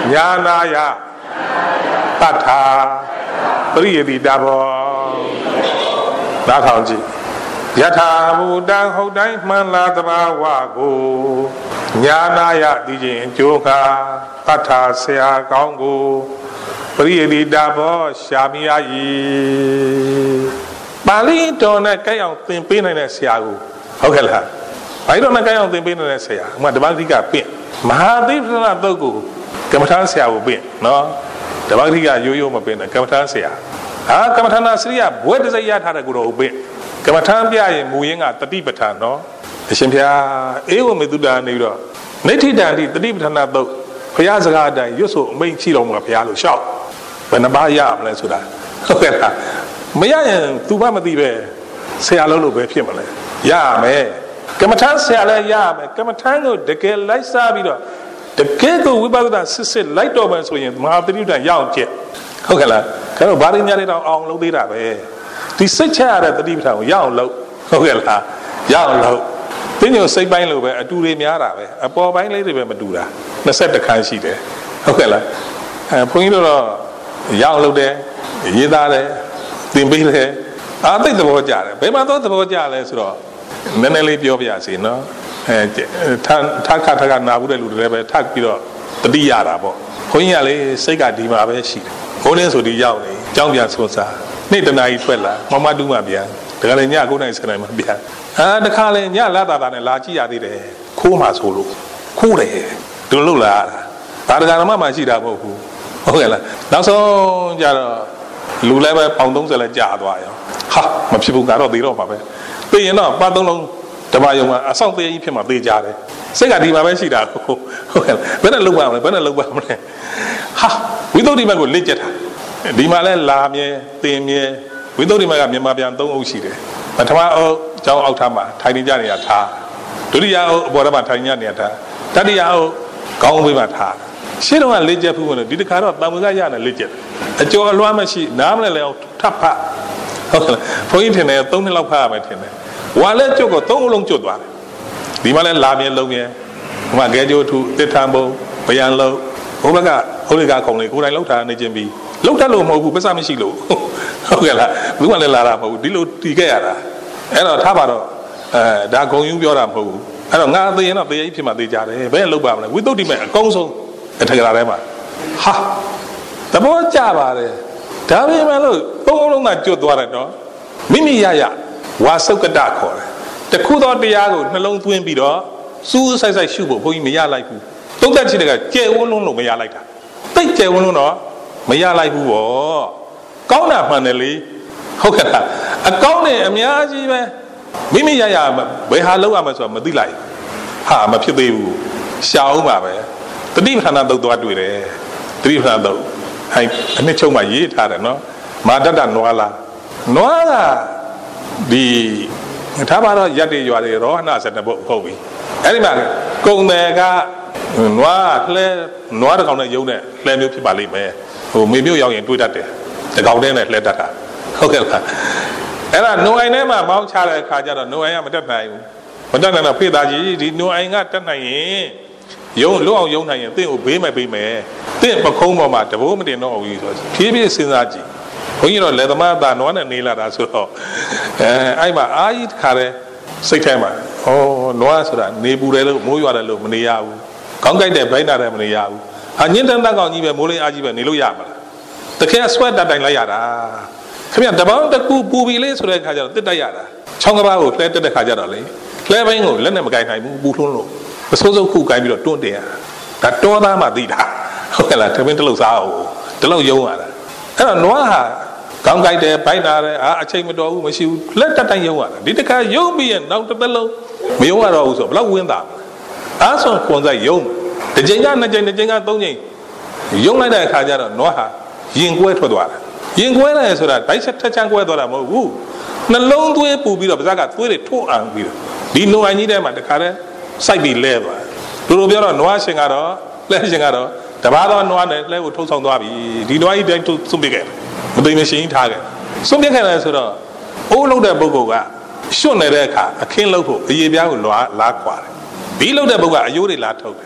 ညာနာယတထာပရိယတိတဘောနားထောင်ကြည့်ယထာဘူတံဟုတ်တိုင်းမှန်လာသဘာဝကိုညာနာယသိခြင်းအကျိုးကတထာဆရာကောင်းကိုပရိယတိတဘောရှာမိရ၏ပါဠိတော်နဲ့ကြိုက်အောင်သင်ပေးနိုင်တဲ့ဆရာကိုဟုတ်ကဲ့လားဘာလို့နဲ့ကြိုက်အောင်သင်ပေးနိုင်တဲ့ဆရာဥမာဓမ္မဂရိကပင့်မဟာသီပ္ပဏသုတ်ကိုကမ္မထာဆရာကိုပင့်နော်ဓမ္မဂရိကရိုးရိုးမပင့်နဲ့ကမ္မထာဆရာကမ္မထာနာစရိယဘွဲ့တစိရထားတဲ့ကိုတော့ပင့်ကမ္မထာပြရင်မူရင်းကတတိပဋ္ဌာန်နော်အရှင်ဘုရားအေဝမေတုတာနေပြီးတော့နိဋ္ဌိတံတိတတိပဋ္ဌာန်သုတ်ဘုရားစကားအတိုင်းရွတ်ဆိုအမိန့်ရှိတော်မူတာဘုရားလို့ရှောက်ဘယ်နှပါးရမလဲဆိုတာဟုတ်ကဲ့လားမရရင်သူမှမသိပဲဆရာလုံးလို့ပဲဖြစ်မလဲရမယ်ကမ္မထာဆရာလည်းရမယ်ကမ္မထာကိုတကယ်လိုက်စားပြီးတော့တကယ်ကိုဝိပဿနာစစ်လိုက်တော့မယ်ဆိုရင်မဟာသတိပဋ္ဌာန်ရအောင်ကျက်ဟုတ်ကဲ့လားခင်ဗျားဘာရင်းများတွေတော့အောင်လုပ်သေးတာပဲဒီစိတ်ချရတဲ့သတိပဋ္ဌာန်ကိုရအောင်လုပ်ဟုတ်ကဲ့လားရအောင်လုပ်သင်ညိုစိတ်ပိုင်းလိုပဲအတူတွေများတာပဲအပေါ်ပိုင်းလေးတွေပဲမတူတာ21ခန်းရှိတယ်ဟုတ်ကဲ့လားဘုန်းကြီးတို့တော့ရအောင်လုပ်တယ်ရေးသားတယ်သင်ပေးတယ်သိသဘောကျတယ်ဘယ်မှာတော့သဘောကျလဲဆိုတော့နည်းနည်းလေးပြောပြစီနော်ထခနာဘူးတဲ့လူတွေလည်းပဲထပ်ပြီးတော့တတိရတာပေါ့ခွန်ကြီးကလေစိတ်ကဒီမှာပဲရှိတယ်ဘုန်းင်းဆိုဒီရောက်နေကြောင်းပြန်ဆုံးစားနေ့တနာကြီးထွက်လာမမတူးမှပြန်ဒါကလည်းည9:00 10:00မှပြန်တခါလေညလာတာနဲ့လာကြည့်ရသေးတယ်ခိုးမှဆိုလို့ခိုးတယ်ဒီလိုလုပ်လာတာဒါတကမှရှိတာမဟုတ်ဘူးဟုတ်ကဲ့လားနောက်ဆုံးကြတော့လူလည်းပဲပေါင်30လည်းကြာသွားရောဟာမဖြစ်ဘူးကတော့သေးတော့မှာပဲသိရင်တော့ပါ3လုံးဓမ္မယုံမှာအဆောင်သေးကြီးဖြစ်မှာသေကြတယ်စိတ်ကဒီမှာပဲရှိတာဟုတ်ကဲ့ဘယ်နဲ့လုပ်ပါမလဲဘယ်နဲ့လုပ်ပါမလဲဟာဝိသုဒ္ဓိမတ်ကိုလက်ကျက်တာဒီမှာလဲလာမြဲသင်မြဲဝိသုဒ္ဓိမတ်ကမြန်မာပြန်3အုပ်ရှိတယ်ပထမအုပ်ကျောင်းအောက်ထားမှာထိုင်နေကြနေရထားဒုတိယအုပ်အပေါ်ထဲမှာထိုင်နေကြနေရထားတတိယအုပ်ခေါင်းဘေးမှာထားရှင်းတော့ကလက်ကျက်ဘူးမလို့ဒီတခါတော့တန်မွေကရနေလက်ကျက်အကျော်အလွှမ်းမရှိနားမလဲလဲအောင်ထပ်ဖတ်ဟုတ်ကဲ့ဘုန်းကြီးထင်တယ်3နှစ်လောက်ဖတ်ရမယ်ထင်တယ်ဝါလဲကျွတ်ကို3အလုံးကျွတ်သွားတယ်ဒီမှာလဲလာမြဲလုံးမြဲဟိုမှာဂဲကျိုးထုတစ်ထံဘုံဗျံလုံးဘုဘကဟုတ်လေကခုံလေးကိုယ်တိုင်လောက်ထားနေခြင်းပြီးလောက်တတ်လို့မဟုတ်ဘူးပစ္စမရှိလို့ဟုတ်ကဲ့လားဘူးကလည်းလာတာမဟုတ်ဘူးဒီလိုတီးခဲ့ရတာအဲ့တော့ထားပါတော့ဒါဂုံယူပြောတာမဟုတ်ဘူးအဲ့တော့ငါအသေးရင်တော့သေကြီးဖြစ်မှသေကြတယ်ဘယ်လောက်ပါမလဲဝိသုဒ္ဓိမဲ့အကောင်းဆုံးအထက်ကရာထဲမှာဟာသဘောကျပါတယ်ဒါပေမဲ့လို့3အလုံးကကျွတ်သွားတယ်နော်မိမိရဝါစုတ်ကတခေါ်တယ်တခုသောတရားကိုနှလုံးသွင်းပြီးတော့စူးဆိုင်ဆိုင်ရှုဖို့ဘုန်းကြီးမရလိုက်ဘူးသုံးသက်ချစ်တဲ့ကကျဲဝန်းလုံးလို့မရလိုက်တာတိတ်ကျဲဝန်းလုံးတော့မရလိုက်ဘူးပေါ့ကောင်းတာမှန်တယ်လေဟုတ်ကဲ့လားအကောင်းနဲ့အများကြီးပဲမိမိရဘယ်ဟာလောက်ရမလဲဆိုတာမသိလိုက်ဟာမဖြစ်သေးဘူးရှာအောင်ပါပဲတတိပဌာနာသုတ်သွားတွေ့တယ်တတိပဌာနာသုတ်အနှစ်ချုပ်မှရေးထားတယ်နော်မာတတနွားလားနွားကဒီထားပါတော့ရက်တွေရွာတွေရောဟနာစတဲ့ဘုတ်ဟုတ်ပြီအဲ့ဒီမှာကုံတယ်ကနွားလှဲနွားတစ်ကောင်နဲ့ယုံတဲ့လှဲမျိုးဖြစ်ပါလိမ့်မယ်ဟိုမေမျိုးရောက်ရင်တွေးတတ်တယ်တစ်ကောင်တည်းနဲ့လှဲတတ်တာဟုတ်ကဲ့လားအဲ့ဒါနိုအိုင်ထဲမှာမောင်းချတဲ့အခါကျတော့နိုအိုင်ကမတက်နိုင်ဘူးမတက်နိုင်တော့ဖေးသားကြီးဒီနိုအိုင်ကတက်နိုင်ရင်ယုံလွတ်အောင်ယုံနိုင်ရင်တင့်ကိုဘေးမဲ့ပေးမယ်တင့်ပခုံးပေါ်မှာတဘိုးမတင်တော့ဘူးဆိုဖြည်းဖြည်းစဉ်းစားကြည့်ဘုန်းကြီးတော့လေသမားသားနွားနဲ့နေလာတာဆိုတော့အဲ့မှာအာကြီးတခါတည်းစိတ်ထဲမှာနွားဆိုတာနေပူတယ်လို့မိုးရွာတယ်လို့မနေရဘူးကောင်းကြိုက်တဲ့ဘိုင်းနာတယ်မနေရဘူးညင်တန်းတန်းကောင်ကြီးပဲမိုးလေးအားကြီးပဲနေလို့ရမှာလားတကယ်ဆွဲတက်တိုင်လိုက်ရတာခင်ဗျတပေါင်းတစ်ခုပူပြီလေးဆိုတဲ့ခါကျတော့တစ်တိုက်ရတာချောင်းကဘာကိုလှဲတက်တဲ့ခါကျတော့လေလှဲဘိုင်းကိုလက်နဲ့မကင်နိုင်ဘူးပူထွန်းလို့မစိုးစိုးခုကိုင်းပြီးတော့တွန်းတင်ရတာဒါတောသားမှသိတာဟုတ်ကဲ့လားတပင်းတလုံးစားအောင်တလုံးယုံရတာအဲ့တော့နွားဟာကောင်းကြိုက်တယ်ဘိုက်နာတယ်အချိန်မတော်ဘူးမရှိဘူးလက်တက်တိုင်းယုံရတာဒီတခါယုံပြီးရင်နောက်တစ်သက်လုံးမယုံရတော့ဘူးဆိုဘယ်လောက်ဝင်းတာအားဆုံးခွန်ဆိုင်ယုံတစ်ချိန်ကနှစ်ချိန်တစ်ချိန်ကသုံးချိန်ယုံလိုက်တဲ့အခါကျတော့နွားဟာရင်ကွဲထွက်သွားတာရင်ကွဲတယ်ဆိုတာဒိုက်ဆက်ထက်ချမ်းကွဲသွားတာမဟုတ်ဘူးနှလုံးသွေးပူပြီးတော့ပါးစပ်ကသွေးတွေထိုးအောင်ပြီးတော့ဒီနိုအိုင်ကြီးထဲမှာတခါတည်းစိုက်ပြီးလဲသွားတယ်တို့ပြောတော့နွားရှင်ကတော့လဲရှင်ကတော့တပါးသောနွားနဲ့လဲကိုထုတ်ဆောင်သွားပြီဒီနွားကြီးတိုင်းသွတ်ပြခဲ့မသိမရှင်းထားခဲ့သွတ်ပြခဲ့တယ်ဆိုတော့အိုးလုံးတဲ့ပုဂ္ဂိုလ်ကရွှွတ်နေတဲ့အခါအခင်းလုပ်ဖို့အရေပြားကိုလာခွာတယ်ဒီလုံးတဲ့ပုဂ္ဂိုလ်ကအယိုးတွေလာထုတ်တယ်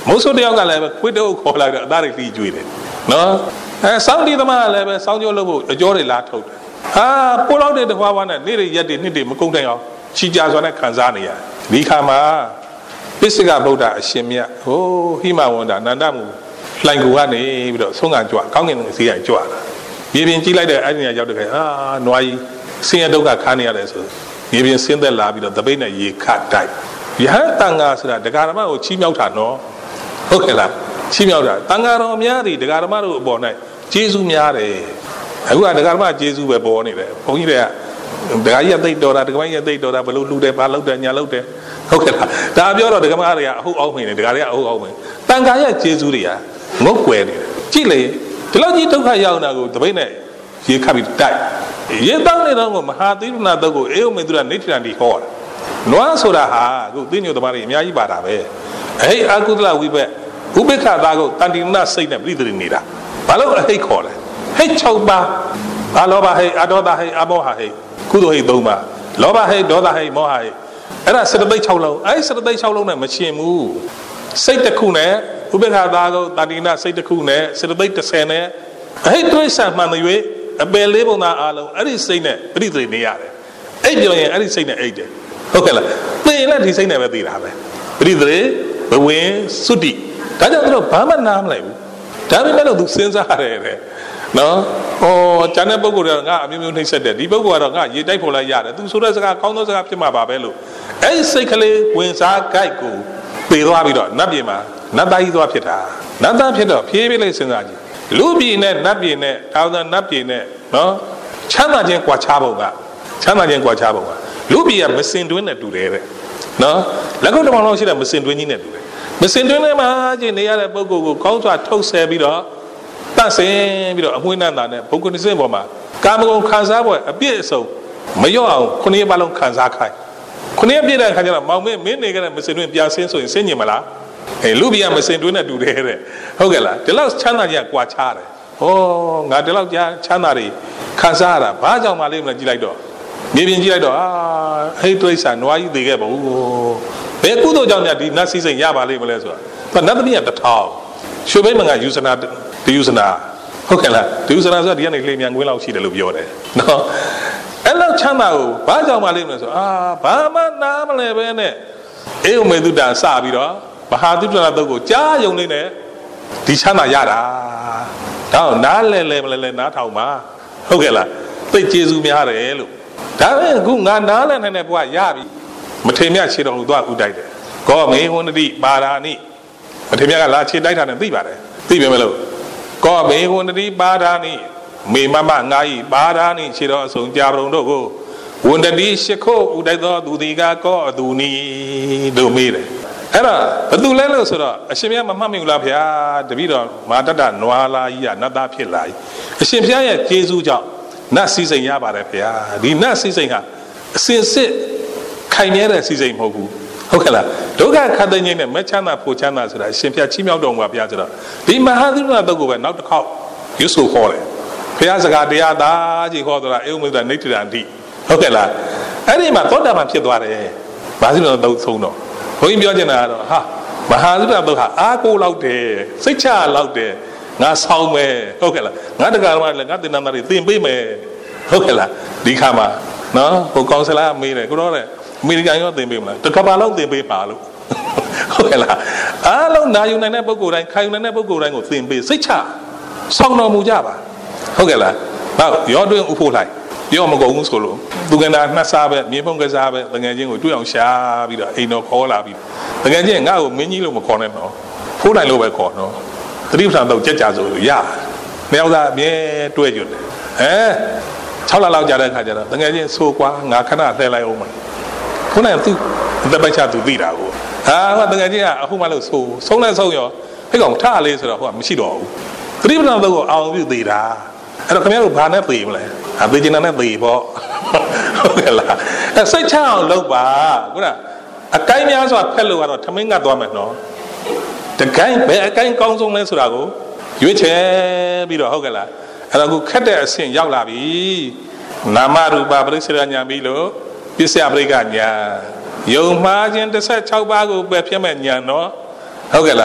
မိုးဆိုးတယောက်ကလည်းခွေးတုပ်ခေါ်လိုက်တော့အသားတွေလှီးကျွေးတယ်နော်စောင်းတီသမားလည်းပဲစောင်းကျိုးလုပ်ဖို့အကျော်တွေလာထုတ်တယ်ပိုးလောက်တဲ့တခွားနဲ့နေ့တွေရက်တွေနှစ်တွေမကုန်တိုင်အောင်ချီကြစွာနဲ့ခံစားနေရဒီခါမှာပိစိကဗုဒ္ဓအရှင်မြတ်ဟိုဟိမဝန္တာနန္ဒမူလှိုင်ကူကနေပြီးတော့ဆုံးခံကြွကောင်းကင်စီးရိုင်ကြွလာမြေပြင်ကြီးလိုက်တဲ့အဲ့ဒီနေရာရောက်တဲ့ခါနွားကြီးဆင်းရဲဒုက္ခခါနေရတယ်ဆိုမြေပြင်ဆင်းသက်လာပြီးတော့တပိတ်နဲ့ရေခတ်တိုက်ယဟန်တန်ဃာဆိုတာဒကာဓမ္မကိုချီးမြှောက်တာနော်ဟုတ်ကဲ့လားချီးမြှောက်တာတန်ဃာတော်များသည်ဒကာဓမ္မတို့အပေါ်၌ကျေးဇူးများတယ်အခုကဒကာဓမ္မကျေးဇူးပဲပေါ်နေတယ်ဘုန်းကြီးတွေကဒကာကြီးကသိတော်တာဒကာမကြီးကသိတော်တာဘလို့လှူတယ်ဘာလုပ်တယ်ညာလုပ်တယ်ဟုတ်ကဲ့လားဒါပြောတော့ဒကာမတွေကအဟုတ်အောင်မင်းတယ်ဒကာတွေကအဟုတ်အောင်မင်းတန်ဃာရဲ့ကျေးဇူးတွေကငုတ်ွယ်နေတယ်ကြည့်လေဒီလောက်ကြီးဒုက္ခရောက်တာကိုတပိတ်နဲ့ရေခတ်ပြီးတိုက်ရေတောင်းနေတော့မဟာသီရဏတုတ်ကိုအေယုမေသူရနေထရန်တီဟောတာနွားဆိုတာဟာအခုသိညိုသမားတွေအများကြီးပါတာပဲအဲ့အကုသလဝိဘက်ဥပိ္ပခသားကိုတန်တိနစိတ်နဲ့ပြိတ္တိနေတာဘာလို့အဟိတ်ခေါ်လဲဟိတ်6ပါးဘာလောဘဟိတ်အဒေါသဟိတ်အမောဟဟိတ်ကုသိုလ်ဟိတ်3ပါးလောဘဟိတ်ဒေါသဟိတ်မောဟဟိတ်အဲ့ဒါစတသိက်6လုံးအဲ့စတသိက်6လုံးနဲ့မရှင်ဘူးစိတ်တစ်ခုနဲ့ဥပိ္ပခသားကိုတန်တိနစိတ်တစ်ခုနဲ့စတသိက်30နဲ့အဟိတ်တွိဆံမှန်တွေအပယ်လေးပုံသားအားလုံးအဲ့ဒီစိတ်နဲ့ပြိတ္တိနေရတယ်အဲ့ပြောရင်အဲ့ဒီစိတ်နဲ့အိတ်တယ်ဟုတ်ကဲ့လားသိရင်လည်းဒီစိတ်နဲ့ပဲသိတာပဲပြိတ္တိဘဝင်သုတိဒါကြောင့်သူတို့ဘာမှနားမလိုက်ဘူးဒါပေမဲ့လို့သူစဉ်းစားရတယ်တဲ့နော်ကျန်တဲ့ပုဂ္ဂိုလ်တွေကငါအမျိုးမျိုးနှိမ့်ဆက်တယ်ဒီပုဂ္ဂိုလ်ကတော့ငါရေတိုက်ဖို့လိုက်ရတယ်သူဆိုတဲ့စကားကောင်းသောစကားဖြစ်မှာပါပဲလို့အဲ့ဒီစိတ်ကလေးဝင်စားကြိုက်ကိုပေသွားပြီးတော့နတ်ပြည်မှာနတ်သားကြီးသွားဖြစ်တာနတ်သားဖြစ်တော့ဖြည်းဖြည်းလေးစဉ်းစားကြည့်လူပြည်နဲ့နတ်ပြည်နဲ့ထောင်သာနတ်ပြည်နဲ့နော်ချမ်းသာခြင်းကွာခြားပုံကလူပြည်ကမစင်တွင်းနဲ့တူတယ်တဲ့နော်လက်ကုပ်တမောင်လောက်ရှိတဲ့မစင်တွင်းကြီးနဲ့တူတယ်မစင်တွင်းထဲမှာကျင်နေရတဲ့ပုဂ္ဂိုလ်ကိုကောင်းစွာထုတ်ဆဲပြီးတော့တတ်ဆင်ပြီးတော့အမွှေးနှံတာနဲ့ဘုံကုဏ္ဏစင်ပေါ်မှာကာမဂုဏ်ခံစားပွဲအပြည့်အစုံမရော့အောင်ခုနှစ်ပါလုံးခံစားခိုင်းခုနှစ်ပြည့်တဲ့အခါကျတော့မောင်မင်းနေခဲ့တဲ့မစင်တွင်းပြန်ဆင်းဆိုရင်ဆင်းညင်မလားလူပြည်ကမစင်တွင်းနဲ့တူတယ်တဲ့ဟုတ်ကဲ့လားဒီလောက်ချမ်းသာကြကွာခြားတယ်ငါဒီလောက်ချမ်းသာတွေခံစားရတာဘာကြောင့်မှလေးမလဲကြည့်လိုက်တော့မြေပြင်ကြည့်လိုက်တော့ဟိတ်တွေးဆာနွားကြီးသေးခဲ့ပါဘူးဘယ်ကုသိုလ်ကြောင့်များဒီနတ်စည်းစိမ်ရပါလိမ့်မလဲဆိုတာသူနတ်သမီးက1000ရွှေဘိမင်္ဂယူဇနာဒီယူဇနာဟုတ်ကဲ့လားဒီယူဇနာဆိုတာဒီကနေလှေမြန်ကွင်းလောက်ရှိတယ်လို့ပြောတယ်နော်အဲ့လောက်ချမ်းသာကိုဘာကြောင့်မှလိမ့်မလဲဆိုဘာမှနားမလဲပဲနဲ့အေယုမေတုတ္တစပြီးတော့မဟာသုတ္တနာတုတ်ကိုကြားယုံနေနဲ့ဒီချမ်းသာရတာတော့နားလဲမလဲနားထောင်ပါဟုတ်ကဲ့လားသိကျေစုများတယ်လို့ဒါပဲအခုငါနားလဲနိုင်တဲ့ဘဝရပြီမထေမြတ်ခြေတော်ကိုသွားဥတိုက်တယ်ကောမေဟွန်တိပါရာနိမထေမြတ်ကလာခြေတိုက်တာနဲ့သိပါတယ်သိပြီမလို့ကောမေဟွန်တိပါရာနိမေမမငါဤပါရာနိခြေတော်အစုံကြာပရုံတို့ကိုဝန္တတိရှိခိုးဥတိုက်သောသူဒီကကောအသူနီတို့မေးတယ်အဲ့ဒါဘသူလဲလို့ဆိုတော့အရှင်ဘုရားမမှတ်မိဘူးလားဗျာတပည့်တော်မာတတနွားလာကြီးကနတ်သားဖြစ်လာကြီးအရှင်ဘုရားရဲ့ကျေးဇူးကြောင့်နတ်စည်းစိမ်ရပါတယ်ဗျာဒီနတ်စည်းစိမ်ဟာအစင်စစ်ခိုင်မြဲတဲ့စည်းစိမ်မဟုတ်ဘူးဟုတ်ကဲ့လားဒုက္ခခတ်သိမ်းခြင်းနဲ့မချမ်းသာဖို့ချမ်းသာဆိုတာအရှင်ဘုရားချီးမြှောက်တော်မူပါဗျာဆိုတော့ဒီမဟာသီရဏတုတ်ကိုပဲနောက်တစ်ခေါက်ရွတ်ဆိုခေါ်တယ်ဘုရားစကားတရားသားကြီးခေါ်တော့အေယုမေတ္တနိဋ္ဌရန္တိဟုတ်ကဲ့လားအဲ့ဒီမှာသောတာပန်ဖြစ်သွားတယ်ဘာသီရဏတုတ်ဆုံးတော့ဘုန်းကြီးပြောချင်တာကတော့မဟာသီရဏတုတ်ဟာအားကိုးလောက်တယ်စိတ်ချလောက်တယ်ငါဆောင်းမယ်ဟုတ်ကဲ့လားငါတက္ကရာလည်းငါတင်နန္ဒတွေသင်ပေးမယ်ဟုတ်ကဲ့လားဒီခါမှာနော်ဟိုကောင်ဆလာမေးတယ်ကိုတော့တဲ့အမေရိကန်ရောသင်ပေးမလားတက္ကပါလောက်သင်ပေးပါလို့ဟုတ်ကဲ့လားအားလုံးနာယူနိုင်တဲ့ပုဂ္ဂိုလ်တိုင်းခံယူနိုင်တဲ့ပုဂ္ဂိုလ်တိုင်းကိုသင်ပေးစိတ်ချဆောင်းတော်မူကြပါဟုတ်ကဲ့လားနောက်ရောတွင်ဥဖို့လိုက်ပြောမကုန်ဘူးဆိုလို့သူကနာနှစ်စားပဲမြေပုံကစားပဲတကယ်ချင်းကိုတွေ့အောင်ရှာပြီးတော့အိမ်တော်ခေါ်လာပြီးတကယ်ချင်းငါ့ကိုမင်းကြီးလို့မခေါ်နဲ့တော့ဖိုးတိုင်းလို့ပဲခေါ်တော့သတိပဋ္ဌာန်တော့ကြက်ကြဆိုလို့ရနှစ်ယောက်သားအမြဲတွေ့ကြတယ်6လလောက်ကြာတဲ့ခါကျတော့တကယ်ချင်းဆိုကွာငါခဏလှည့်လိုက်အောင်မခုနကသူအသက်ပိုက်ချသူသိတာကိုတကယ်ချင်းကအခုမှလို့ဆိုဆုံးလဲဆုံးရောဟဲ့ကောင်ထလေးဆိုတော့ဟိုကမရှိတော့ဘူးသတိပဋ္ဌာန်တော့အောင်ပြုသေးတာအဲ့တော့ခင်ဗျားတို့ဘာနဲ့သေးမလဲသေချင်တာနဲ့သေပေါ့ဟုတ်ကဲ့လားစိတ်ချအောင်လုပ်ပါခုနအကိုင်းများစွာဖက်လို့ကတော့ထမင်းကသွားမယ်နော်တကိုင်းဘယ်အကိုင်းကောင်းဆုံးလဲဆိုတာကိုရွေးချယ်ပြီးတော့ဟုတ်ကဲ့လားအဲ့တော့ခုခက်တဲ့အဆင့်ရောက်လာပြီနာမရူပပရိစ္ဆေရညာပြီးလို့ပစ္စယပရိက္ခညာယုံမှားခြင်း16ပါးကိုပဲဖြစ်မဲ့ညာနော်ဟုတ်ကဲ့လား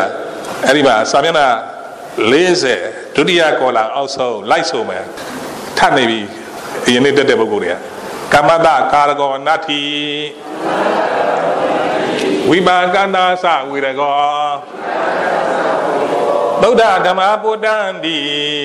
အဲ့ဒီမှာစာမျက်နှာ40ဒုတိယကောလာအောက်ဆုံးလိုက်ဆိုမယ်ထပ်နေပြီအရင်နေ့တက်တဲ့ပုဂ္ဂိုလ်တွေကကမ္မတကာရကောနတ္ထိဝိပါကနာသဝေရကောဗုဒ္ဓဓမ္မပုဒ္ဒံတိ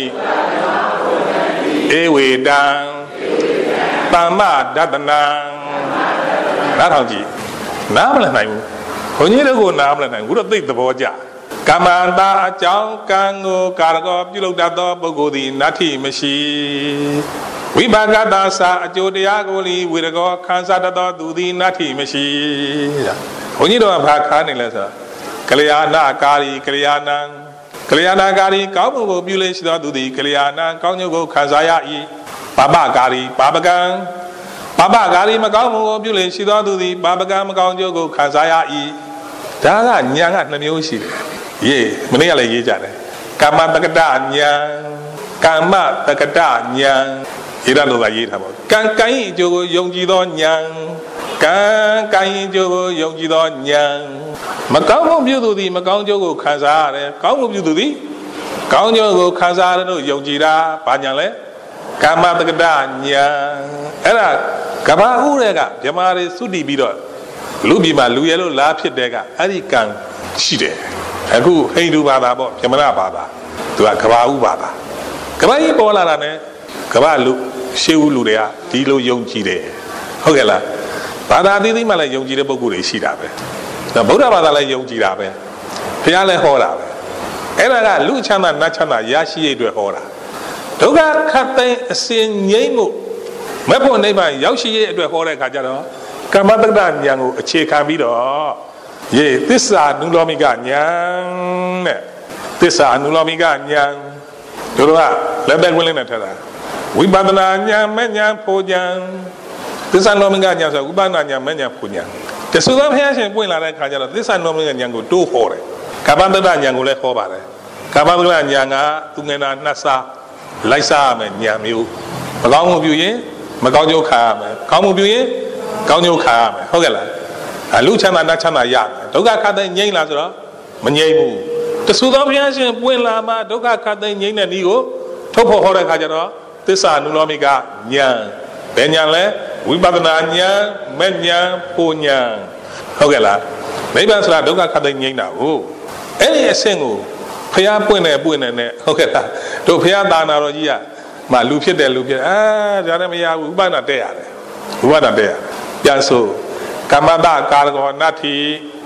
ဧဝေတံသမ္မဒတနံနားထောင်ကြည့်နားမလည်နိုင်ဘူးဘုန်းကြီးတို့ကနားမလည်နိုင်ဘူးတော့သိသဘောကျကမ္မန္တာအကြောင်းကံကိုကာရကောပြုလုပ်တတ်သောပုဂ္ဂိုလ်သည်နတ္ထိမရှိဝိပါကတာစာအကျိုးတရားကိုလီဝေရကောခံစားတတ်သောသူသည်နတ္ထိမရှိတဲ့ဘုန်းကြီးတို့ကဘာခါနေလဲဆိုတော့ကလျာဏကာရီကလျာဏံကလျာဏကာရီကောင်းမှုကိုပြုလေရှိသောသူသည်ကလျာဏံကောင်းကျိုးကိုခံစားရ၏ပါပကာရီပါပကံပါပကာရီမကောင်းမှုကိုပြုလေရှိသောသူသည်ပါပကံမကောင်းကျိုးကိုခံစားရ၏ဒါကညာက2မျိုးရှိတယ်ရေးမနေ့ကလည်းရေးကြတယ်ကာမတက္ကတညာကာမတက္ကတညာရေးရလို့ကရေးထားပါကံကံအကျိုးကိုယုံကြည်သောညာကံကံအကျိုးကိုယုံကြည်သောညာမကောင်းမှုပြုသူသည်မကောင်းကျိုးကိုခံစားရတယ်ကောင်းမှုပြုသူသည်ကောင်းကျိုးကိုခံစားရလို့ယုံကြည်တာဘာညာလဲကာမတက္ကတညာအဲ့ဒါကဘာဥတွေကဓမ္မတွေသုတိပြီးတော့လူပြည်မှာလူရဲလို့လားဖြစ်တဲ့ကအဲ့ဒီကံရှိတယ်အခုဟိန္ဒူဘာသာပေါ့ဗြဟ္မဏဘာသာသူကကဘာဥဘာသာကဘာကြီးပေါ်လာတာ ਨੇ ကဘာလူရှေးဦးလူတွေကဒီလိုယုံကြည်တယ်ဟုတ်ကဲ့လားဘာသာအသီးသီးမှလည်းယုံကြည်တဲ့ပုဂ္ဂိုလ်တွေရှိတာပဲဗုဒ္ဓဘာသာလည်းယုံကြည်တာပဲဘုရားလည်းဟောတာပဲအဲ့ဒါကလူချမ်းသာနတ်ချမ်းသာရရှိရအတွက်ဟောတာဒုက္ခခတ်သိမ်းအစဉ်ငြိမ်းမှုမဲ့ဖို့နိဗ္ဗာန်ရောက်ရှိရအတွက်ဟောတဲ့အခါကျတော့ကမ္မတက္ကဋဉာဏ်ကိုအခြေခံပြီးတော့ယေသစ္စာနုလောမိကဉာဏ်နဲ့သစ္စာနုလောမိကဉာဏ်တို့ကလက်ပဲခွင်းလေးနဲ့ထက်တာဝိပဿနာဉာဏ်မဲ့ဉာဏ်ဖို့ဉာဏ်သစ္စာနုလောမိကဉာဏ်ဆိုဝိပဿနာဉာဏ်မဲ့ဉာဏ်ဖို့ဉာဏ်တဆူသောဘုရားရှင်ပွင့်လာတဲ့အခါကျတော့သစ္စာနုလောမိကဉာဏ်ကိုတိုးဟောတယ်ကမ္မတက္ကဋဉာဏ်ကိုလည်းဟောပါတယ်ကမ္မတက္ကဋဉာဏ်ကသူငယ်နာနှစ်စားလိုက်စားရမယ်ဉာဏ်မျိုးမကောင်းမှုပြုရင်မကောင်းကျိုးခံရမယ်ကောင်းမှုပြုရင်ကောင်းကျိုးခံရမယ်ဟုတ်ကဲ့လားလူချမ်းသာနတ်ချမ်းသာရဒုက္ခခတ်သိမ်းငြိမ်းလားဆိုတော့မငြိမ်းဘူးတဆူသောဘုရားရှင်ပွင့်လာမှဒုက္ခခတ်သိမ်းငြိမ်းတဲ့နည်းကိုထုတ်ဖို့ဟောတဲ့အခါကျတော့သစ္စာနုလောမိကဉာဏ်ဘယ်ဉာဏ်လဲဝိပဿနာဉာဏ်မဲ့ဉာဏ်ဖို့ဉာဏ်ဟုတ်ကဲ့လားနိဗ္ဗာန်ဆိုတာဒုက္ခခတ်သိမ်းငြိမ်းတာကိုအဲ့ဒီအဆင့်ကိုဖျားပွင့်နေဟုတ်ကဲ့လားတို့ဖျားသာနာတော်ကြီးကမှလူဖြစ်တယ်လူဖြစ်ဒါနဲ့မရဘူးဥပဒနာတက်ရတယ်ဥပဒနာတက်ရပြန်ဆိုကမ္မတကာရကောနတ္ထိ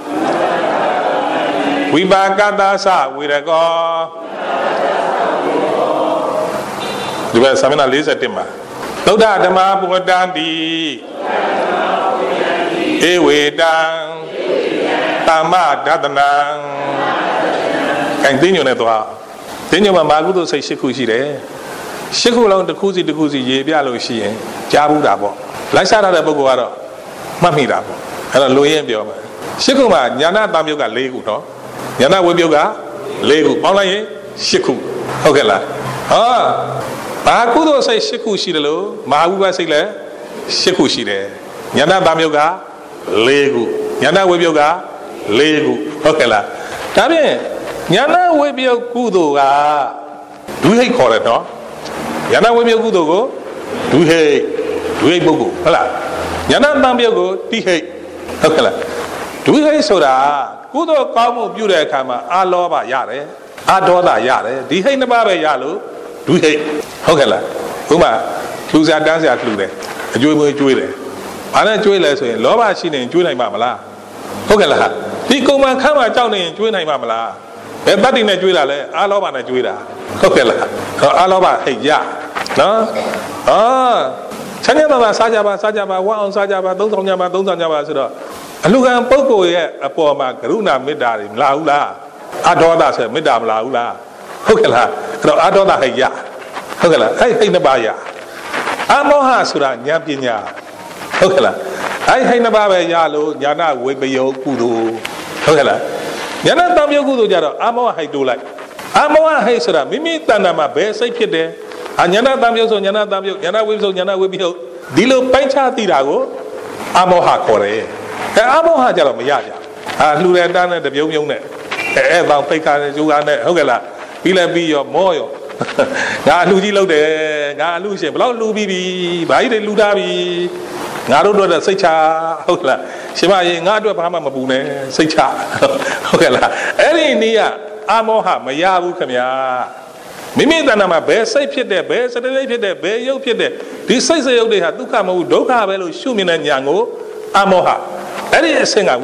ဝိပါကတာသဝေရကောဒီပဲစာမျက်နှာ41မှာသုဒ္ဓဓမ္မပုဂ္ဂတံတိဧဝေတံသမ္မဒတနံအဲ့ဒီညို့နဲ့သွားဒီညို့မှာမာကုသိုလ်စိတ်၈ခုရှိတယ်၈ခုလုံးတစ်ခုစီတစ်ခုစီရေပြလို့ရှိရင်ကြားဘူးတာပေါ့လိုက်စားရတဲ့ပုဂ္ဂိုလ်ကတော့မှတ်မိတာပေါ့အဲ့တော့လိုရင်းပြောမယ်၈ခုမှာညာနာတံမြုပ်က၄ခုနော်ညာနာဝိပယုတ်က၄ခုပေါင်းလိုက်ရင်၈ခုဟုတ်ကဲ့လားဘာကုသိုလ်စိတ်၈ခုရှိတယ်လို့မဟာဝိပဿစိတ်လည်း၈ခုရှိတယ်ညာနာတံမြုပ်က၄ခုညာနာဝိပယုတ်က၄ခုဟုတ်ကဲ့လားဒါဖြင့်ညာနာဝိပယုတ်ကုသိုလ်ကဒုဟိတ်ခေါ်တယ်နော်ညာနာဝိပယုတ်ကုသိုလ်ကိုဒုဟိတ်ပုဂ္ဂိုလ်ဟုတ်လားညာနာတံမြုပ်ကိုတိဟိတ်ဟုတ်ကဲ့လားဒုဟိတ်ဆိုတာကုသိုလ်ကောင်းမှုပြုတဲ့အခါမှာအာလောဘရတယ်အာဒေါသရတယ်ဒီဟိတ်နှစ်ပါးပဲရလို့ဒုဟိတ်ဟုတ်ကဲ့လားဥပမာလူစားတန်းစရာလှူတယ်အကျွေးမွေးကျွေးတယ်ဘာနဲ့ကျွေးလဲဆိုရင်လောဘရှိနေရင်ကျွေးနိုင်မှာမလားဟုတ်ကဲ့လားဒီကုံမှခမ်းမှကြောက်နေရင်ကျွေးနိုင်မှာမလားဘယ်တတ်တိနဲ့ကျွေးတာလဲအာလောဘနဲ့ကျွေးတာဟုတ်ကဲ့လားအာလောဘဟိတ်ရနော်ချမ်းသာသာစားကြပါဝမ်းအောင်စားကြပါသုံးဆောင်ကြပါဆိုတော့အလူကံပုဂ္ဂိုလ်ရဲ့အပေါ်မှာကရုဏာမေတ္တာတွေမလာဘူးလားအဒေါသဆိုမေတ္တာမလာဘူးလားဟုတ်ကဲ့လားအဲ့တော့အဒေါသဟိတ်ရဟုတ်ကဲ့လားအဲ့ဟိတ်နှစ်ပါးရအမောဟဆိုတာဉာဏ်ပညာဟုတ်ကဲ့လားအဲ့ဟိတ်နှစ်ပါးပဲရလို့ညာနာဝိပယုတ်ကုသိုလ်ဟုတ်ကဲ့လားညာနာတံမြုပ်ကုသိုလ်ကြတော့အမောဟဟိတ်တိုးလိုက်အမောဟဟိတ်ဆိုတာမိမိတဏ္ဍာမှာဘယ်စိတ်ဖြစ်တယ်ညာနာတံမြုပ်ဆိုညာနာတံမြုပ်ညာနာဝိပယုတ်ညာနာဝိပယုတ်ဒီလိုပိုင်းခြားသိတာကိုအမောဟခေါ်တယ်အမောဟကြတော့မရကြလှူတဲ့တန်းနဲ့တပြုံးပြုံးနဲ့ bao phê khá chú gà này, không kể là bí là bí yo mò yo ngà lưu chi lâu để ngà lưu xem lâu lưu bí bái để lưu đa bí ngà đôi là xây cha không là xem ai ngà đôi bà mà bù này xây cha không kể là ấy đi à amo ha mà ya bu kham ya mimi ta na ma be sai phit de be sa de phit de be yau phit de di sai sai yau de ha dukha ma bu dukha be lo shu min de nya ngo amo ha ấy đi asin ga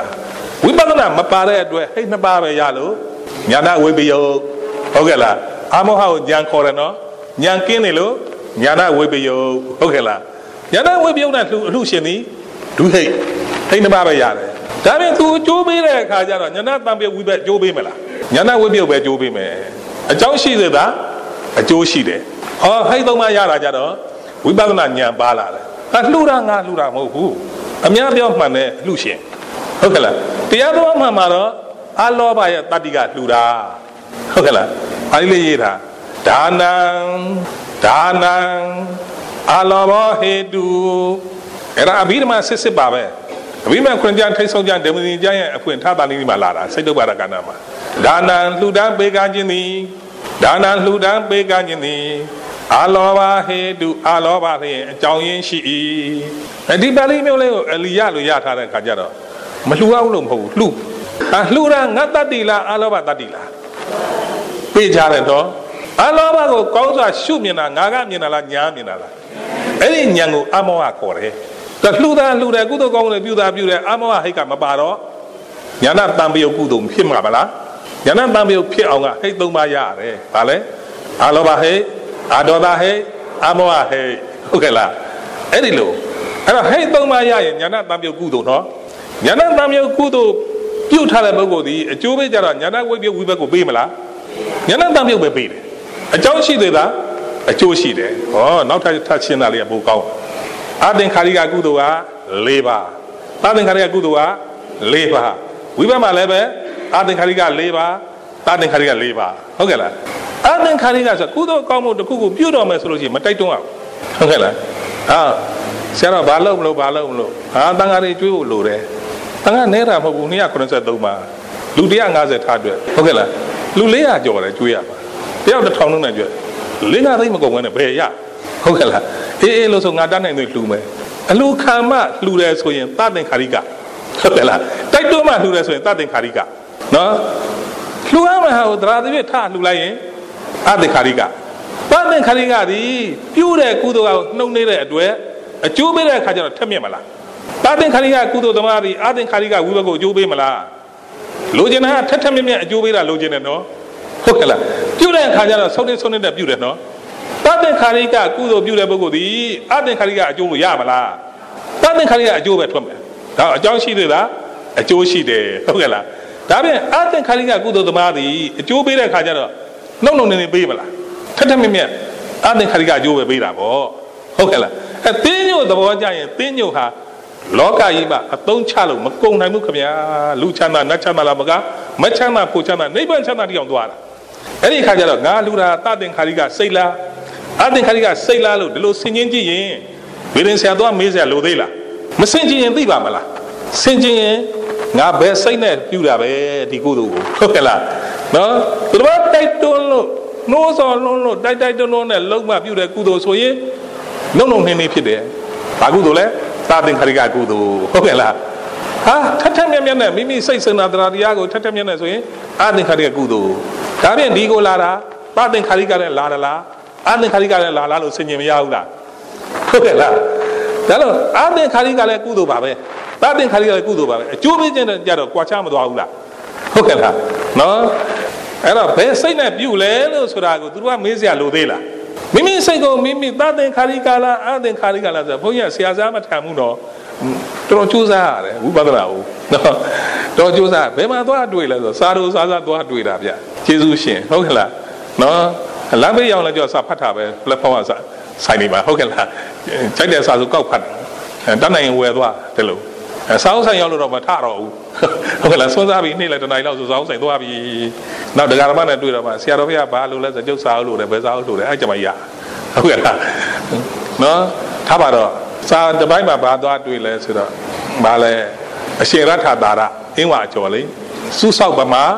wipatana ma pa de atwe hei na ba be ya lo nya na we bi yoဟုတ်ကဲ့လားအမောဟကိုဉာဏ်ခေါ်တယ်နော်ဉာဏ်ကင်းနေလို့ဉာဏဝိပယုဟုတ်ကဲ့လားဉာဏဝိပယုနဲ့အလှရှင်သည်ဒုဟိတ်ဟိတ်နှပါပဲရတယ်ဒါပြင်သူအကျိုးပေးတဲ့အခါကျတော့ဉာဏတံပြေဝိပအကျိုးပေးမလားဉာဏဝိပယုပဲအကျိုးပေးမယ်အကြောင်းရှိသေးတာအကျိုးရှိတယ်ဟောဟိတ်သုံးပါးရတာကြတော့ဝိပဿနာဉာဏ်ပါလာတယ်လှူတာငါလှူတာမဟုတ်ဘူးအများပြောမှန်တဲ့အလှရှင်ဟုတ်ကဲ့လားတရားတော်မှန်မှာတော့အလောဘရဲ့တတ္တိကလှူတာဟုတ်ကဲ့လားအဲ့လေးရေးတာဒါနံအလောဘဟေတုအဲ့ဒါအဘိဓမ္မာစစ်ပါပဲအဘိဓမ္မာခွန်ကြံထိတ်ဆုံးကြံဒေမနီကျမ်းရဲ့အဖွင့်ထားတာလေးမှာလာတာစိတ်တုပ္ပါဒကဏ္ဍမှာဒါနံလှူဒန်းပေးကခြင်းသည်ဒါနံလှူဒန်းပေးကခြင်းသည်အလောဘဟေတုအလောဘလျင်အကြောင်းရင်းရှိ၏ဒီပါဠိမျိုးလေးကိုအလီယလို့ရထားတဲ့ခါကျတော့မလှူအောင်လို့မဟုတ်ဘူးလှူတာငါတတ္တိလားအလောဘတတ္တိလားပေးကြတယ်တော့အလောဘကိုကောင်းစွာရှုမြင်တာငါကမြင်တာလားညာမြင်တာလားအဲ့ဒီဉာဏ်ကိုအမောဟခေါ်တယ်လှူတယ်ကုသိုလ်ကောင်းတယ်ပြုတယ်အမောဟဟိတ်ကမပါတော့ဉာဏတံပယုတ်ကုသိုလ်ဖြစ်မှာမလားဉာဏတံပယုတ်ဖြစ်အောင်ကဟိတ်သုံးပါးရတယ်ဗာလဲအလောဘဟိတ်အဒေါသဟိတ်အမောဟဟိတ်ဟုတ်ကဲ့လားအဲ့ဒီလိုအဲ့တော့ဟိတ်သုံးပါးရရင်ဉာဏတံပယုတ်ကုသိုလ်နော်ဉာဏတံပယုတ်ကုသိုလ်ပြုထားတဲ့ပုဂ္ဂိုလ်ဒီအကျိုးပေးကြတော့ဉာဏဝိပယုတ်ဝိဘက်ကိုပေးမလားဉာဏတံပယုတ်ပဲပေးတယ်အကြောင်းရှိသေးတာအကျိုးရှိတယ်ဟောနောက်ထပ်ရှင်းတာလေးကပိုကောင်းအသင်္ခါရိကကုသိုလ်က၄ပါးအသင်္ခါရိကကုသိုလ်က၄ပါးဝိဘက်မှာလည်းပဲအသင်္ခါရိက၄ပါးအသင်္ခါရိက၄ပါးဟုတ်ကဲ့လားအသင်္ခါရိကဆိုကုသိုလ်ကောင်းမှုတစ်ခုကိုပြုတော်မယ်ဆိုလို့ရှိရင်မတိုက်တွန်းအောင်ဟုတ်ကဲ့လားဆရာတော်ဘာလုပ်မလို့တန်ခါးတွေကျွေးဖို့လိုတယ်တန်ခါးနဲတာမဟုတ်ဘူး293ပါလူ150ထားအတွက်ဟုတ်ကဲ့လားလူ400ကျော်တယ်ကျွေးရပါတယောက်1000လုံးနဲ့ကျွေး5သိမကုန်ဘဲနဲ့ဘယ်ရဟုတ်ကဲ့လားအေးလို့ဆိုငါတတ်နိုင်လို့လှူမယ်အလှခံမှလှူတယ်ဆိုရင်သတင်္ခါရိကဟုတ်ကဲ့လားတိုက်တွန်းမှလှူတယ်ဆိုရင်သတင်္ခါရိကနော်လှူရမှာဟိုသရသဖြင့်ထလှူလိုက်ရင်အသင်္ခါရိကသတင်္ခါရိကဒီပြုတဲ့ကုသိုလ်ကနှုတ်နေတဲ့အတွက်အကျိုးပေးတဲ့အခါကျတော့ထက်မြက်မလားသတင်္ခါရိကကုသိုလ်သမားဒီအသင်္ခါရိကဝိဘက်ကိုအကျိုးပေးမလားလိုချင်တာထက်မြက်အကျိုးပေးတာလိုချင်တယ်နော်ဟုတ်ကဲ့လားပြုတဲ့အခါကျတော့ဆုံးနေတဲ့ပြုတယ်နော်သတင်္ခါရိကကုသိုလ်ပြုတဲ့ပုဂ္ဂိုလ်ဒီအသင်္ခါရိကအကျိုးကိုရမလားသတင်္ခါရိကအကျိုးပဲထွက်မယ်ဒါအကြောင်းရှိသေးလားအကျိုးရှိတယ်ဟုတ်ကဲ့လားဒါဖြင့်အသင်္ခါရိကကုသိုလ်သမားဒီအကျိုးပေးတဲ့အခါကျတော့နှုတ်နေပေးမလားထက်မြက်အသင်္ခါရိကအကျိုးပဲပေးတာပေါ့ဟုတ်ကဲ့လားသင်းညို့သဘောကြရင်သင်းညို့ဟာလောကကြီးမှာအသုံးချလို့မကုန်နိုင်ဘူးခင်ဗျာလူချမ်းသာနတ်ချမ်းသာလားမချမ်းသာဖို့ချမ်းသာနိဗ္ဗာန်ချမ်းသာတိအောင်သွားတာအဲ့ဒီခါကျတော့ငါလူတာသတင်္ခါရိကစိတ်လားအသင်္ခါရိကစိတ်လားလို့ဒီလိုဆင်ခြင်ကြည့်ရင်ဝိရင်ဆရာသွားမေးစရာလိုသေးလားမဆင်ခြင်ရင်သိပါမလားဆင်ခြင်ရင်ငါဘယ်စိတ်နဲ့ပြုတာပဲဒီကုသိုလ်ကိုဟုတ်ကဲ့လားနော်သူတို့တိုက်တွန်းလို့နှိုးဆော်လို့တိုက်တွန်းနဲ့လုံးမပြုတဲ့ကုသိုလ်ဆိုရင်နှုံနေဖြစ်တယ်ဘာကုသိုလ်လဲသတင်္ခါရိကကုသိုလ်ဟုတ်ကဲ့လားထက်မြက်နဲ့မိမိစိတ်စင်တာတရားကိုထက်မြက်နဲ့ဆိုရင်အသင်္ခါရိကကုသိုလ်ဒါဖြင့်ဒီကိုလာတာသတင်္ခါရိကနဲ့လာတာလားအသင်္ခါရိကနဲ့လာလို့ဆင်ခြင်မရဘူးလားဟုတ်ကဲ့လားဒါလို့အသင်္ခါရိကလည်းကုသိုလ်ပါပဲသတင်္ခါရိကလည်းကုသိုလ်ပါပဲအကျိုးပေးခြင်းကြတော့ကွာခြားမသွားဘူးလားဟုတ်ကဲ့လားနော်အဲ့တော့ဘယ်စိတ်နဲ့ပြုလဲလို့ဆိုတာကိုသူတို့ကမေးစရာလိုသေးလားမိမိစိတ်ကိုမိမိသတင်္ခါရိကလားအသင်္ခါရိကလားဆိုဘုန်းကြီးကဆရာစားမထမ်းဘူးတော့တော်ကြိုးစားရတယ်ဝိပဿနာကိုနော်တော်ကြိုးစားဘယ်မှာသွားတွေ့လဲဆိုစားသွားတွေ့တာဗျကျေးဇူးရှင်ဟုတ်ကဲ့လားနော်လမ်းဘေးရောက်လဲကြောစာဖတ်တာပဲ platform ကဆိုင်နေမှာဟုတ်ကဲ့လားကြိုက်တဲ့စာစုကောက်ဖတ်တတ်နိုင်ရင်ဝယ်သွားတယ်လို့စာအုပ်ဆိုင်ရောက်လို့တော့မထတော့ဘူးဟုတ်ကဲ့လားစွန့်စားပြီးနေ့လဲတနိုင်လောက်ဆိုစာအုပ်ဆိုင်သွားပြီနောက်ဒကာရမနဲ့တွေ့တော့မှဆရာတော်ဖေကဘာလို့လဲဆိုကျုပ်စာအုပ်လို့တယ်ဘယ်စာအုပ်လို့လဲအဲ့ကြမှာရဟုတ်ကဲ့လားနော်ထားပါတော့စာတစ်ပိုင်းမှာဘာသွားတွေ့လဲဆိုတော့ဘာလဲအရှင်ရထတာရအင်းဝါကျော်လေးစုဆောက်ပမာ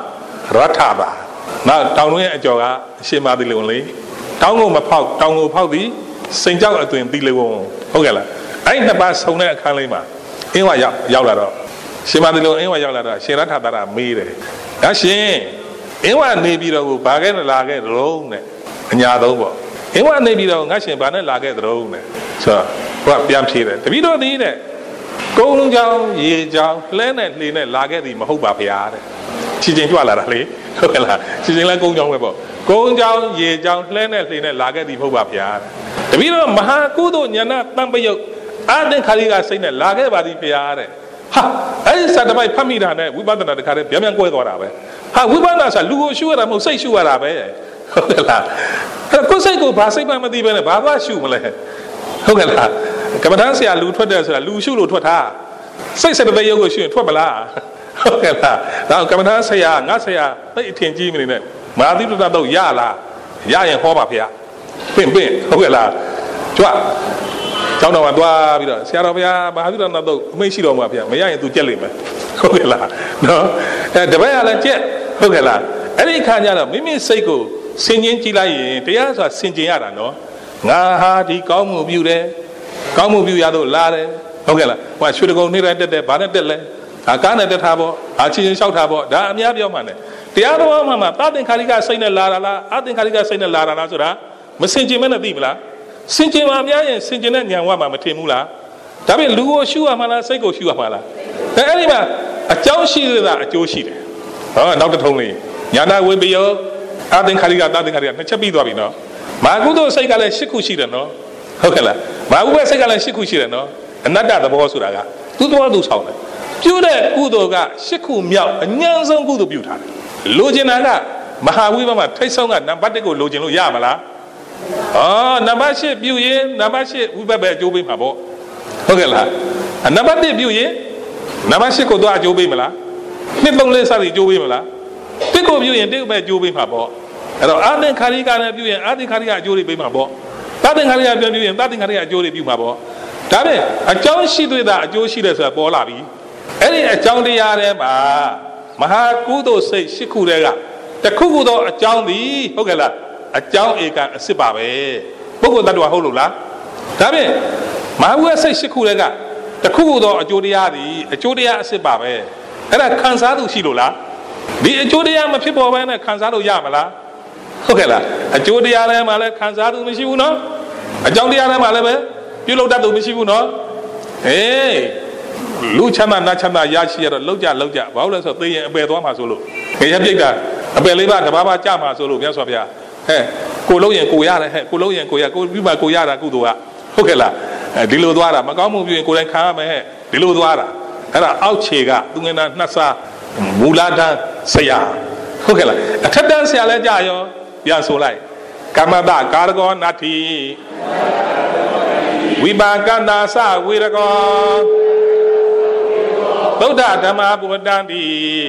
Rataba. Now, down where a jogger, she mother only. Tango Mapau, Tango Paudi, Saint Joe at the Dilewon. Ogala. I ain't the bass on a Kalima. Inwa Yawla. She mother Inwa Yawla, she ratata made it. Ashi, Inwa Nebiro, Bagan Laget Rome, and Yadobo. Inwa Nebiro, Nashi Banner Laget Rome. So, what Biam Chile? We don't need it. Go down, ye down, Leonard Lina Laget the Mahoba Piade. Chijin Juala, Chijin like Gong Webo. Go down, ye down, Leonard Lina Laget the Mahoba Piade. The Vino Mahakudo, Yana, Nambayo, Aden Kaliga saying that Laget Badi Piade. Ha! I said by Pamida, we bought another car, Yaman Gorabe. Ha, we bought us a Lugo Sure, I must say Shuarabe. Cosego, passing by Madiba, Baba Shumale. Hogala. Kamadansia, Lutodas, Lushu, Tota. Say, said the Bayo Shu, Twabala. Hogala. Now, Kamadansia, Nasaya, 18 minutes. Madi to the Yala, Yayan Hoba Pia. Pin, Hogala. Twa. Cháu nào qua bây giờ xe đâu bây giờ bà biết là đâu mấy xí đâu mà bây giờ mấy anh tụi chơi liền mà không phải là nó để bây giờ là chết không phải là ở đây khai ra là mấy mấy xây cổ sinh nhiên chỉ là gì thế á sao sinh nhiên là nó ngã ha thì có một view đấy có một view đâu là đấy không phải là mà suy được không nên là để bán để lấy cá này để thà bộ chỉ sau thà bộ đã nháp vô mà này thế á đâu mà ta đến khai ra xây này là đến khai ra xây này là rồi đó mà sinh nhiên mới là gì mà sinh viên mà nhá, sinh viên này nhà mà thêm mũ lá, đặc biệt lúa xua mà là xây cổ xua mà là, thế ấy mà, cháu xí là cháu xí đấy, nào được thông này, nhà nào quên bây giờ, đến khai ra, nó chấp bị đòi bị nó, mà cũng đâu xây cái này xí khu xí đấy nó, ok là, mà cũng xây cái này xí khu xí đấy nó, nát đã bao nhiêu rồi cả, tu sau này, chú đấy cũng đâu cả, xí khu miao, nhân dân cũng đâu biểu thà, lúa trên nào cả, mà hai mà thấy xong à, nằm bắt được cái lúa trên lúa ya mà là. Number ship biểu diễn, number ship we be chụp hình mà bộ, ok là, number đi biểu diễn, number ship có đôi chụp hình mà là, nít bông lên sao thì chụp hình mà là, tích có biểu diễn tích be chụp hình mà bộ, rồi anh đến khai ra này biểu diễn, anh đến khai ra chụp hình mà bộ, ta đến khai ra biểu diễn, ta đến khai ra chụp hình mà bộ, đó đấy, trong sĩ tuổi đã chụp sĩ là bộ là gì, ấy trong đi ra đấy mà ha cú đồ xây sĩ khu đấy cả,แต่คู่กูตัวเจ้าดีโอเคล่ะเจ้าเอกาสิบาเบ้พวกกูตัดว่าเขาหลุดละแต่เป็นมาวัวใส่สิคู่เลยกะแต่คู่กูตัวอจูดิยาดีอจูดิยาสิบาเบ้แต่ละขันซาดูสิหลุดละดีอจูดิยามันพิบเอาไว้เนี่ยขันซาดูยามาละโอเคล่ะอจูดิยาเลยมาเลยขันซาดูไม่ใช่บุญเนาะเจ้าดิยาเลยมาเลยเบ้ยูโรดัดดูไม่ใช่บุญเนาะลูกชนะนักชนะยาชีเราลูกจ่าว่าเราสุดที่เบตัวมาสู้ลูกเฮียพี่กันเบลีบ้าแต่บ้าจ้ามาสู้ลูกเนี่ยสอบยากูลูกยังกูยาเลยกูลูกยังกูยากูวิบากกูยาละกูตัวโอเคล่ะดิลูตัวละมันก็มุ่งอยู่กูเล่นข้าไม่ให้ดิลูตัวละแต่ละเอาเชกะตรงนี้นะนักษามูลดันเสียโอเคล่ะถ้าดันเสียแล้วจ่ายยาสู้ไรกรรมดาการกรนาทีวิบากนาซาวิรกรตุดาธรรมะปุปตันติ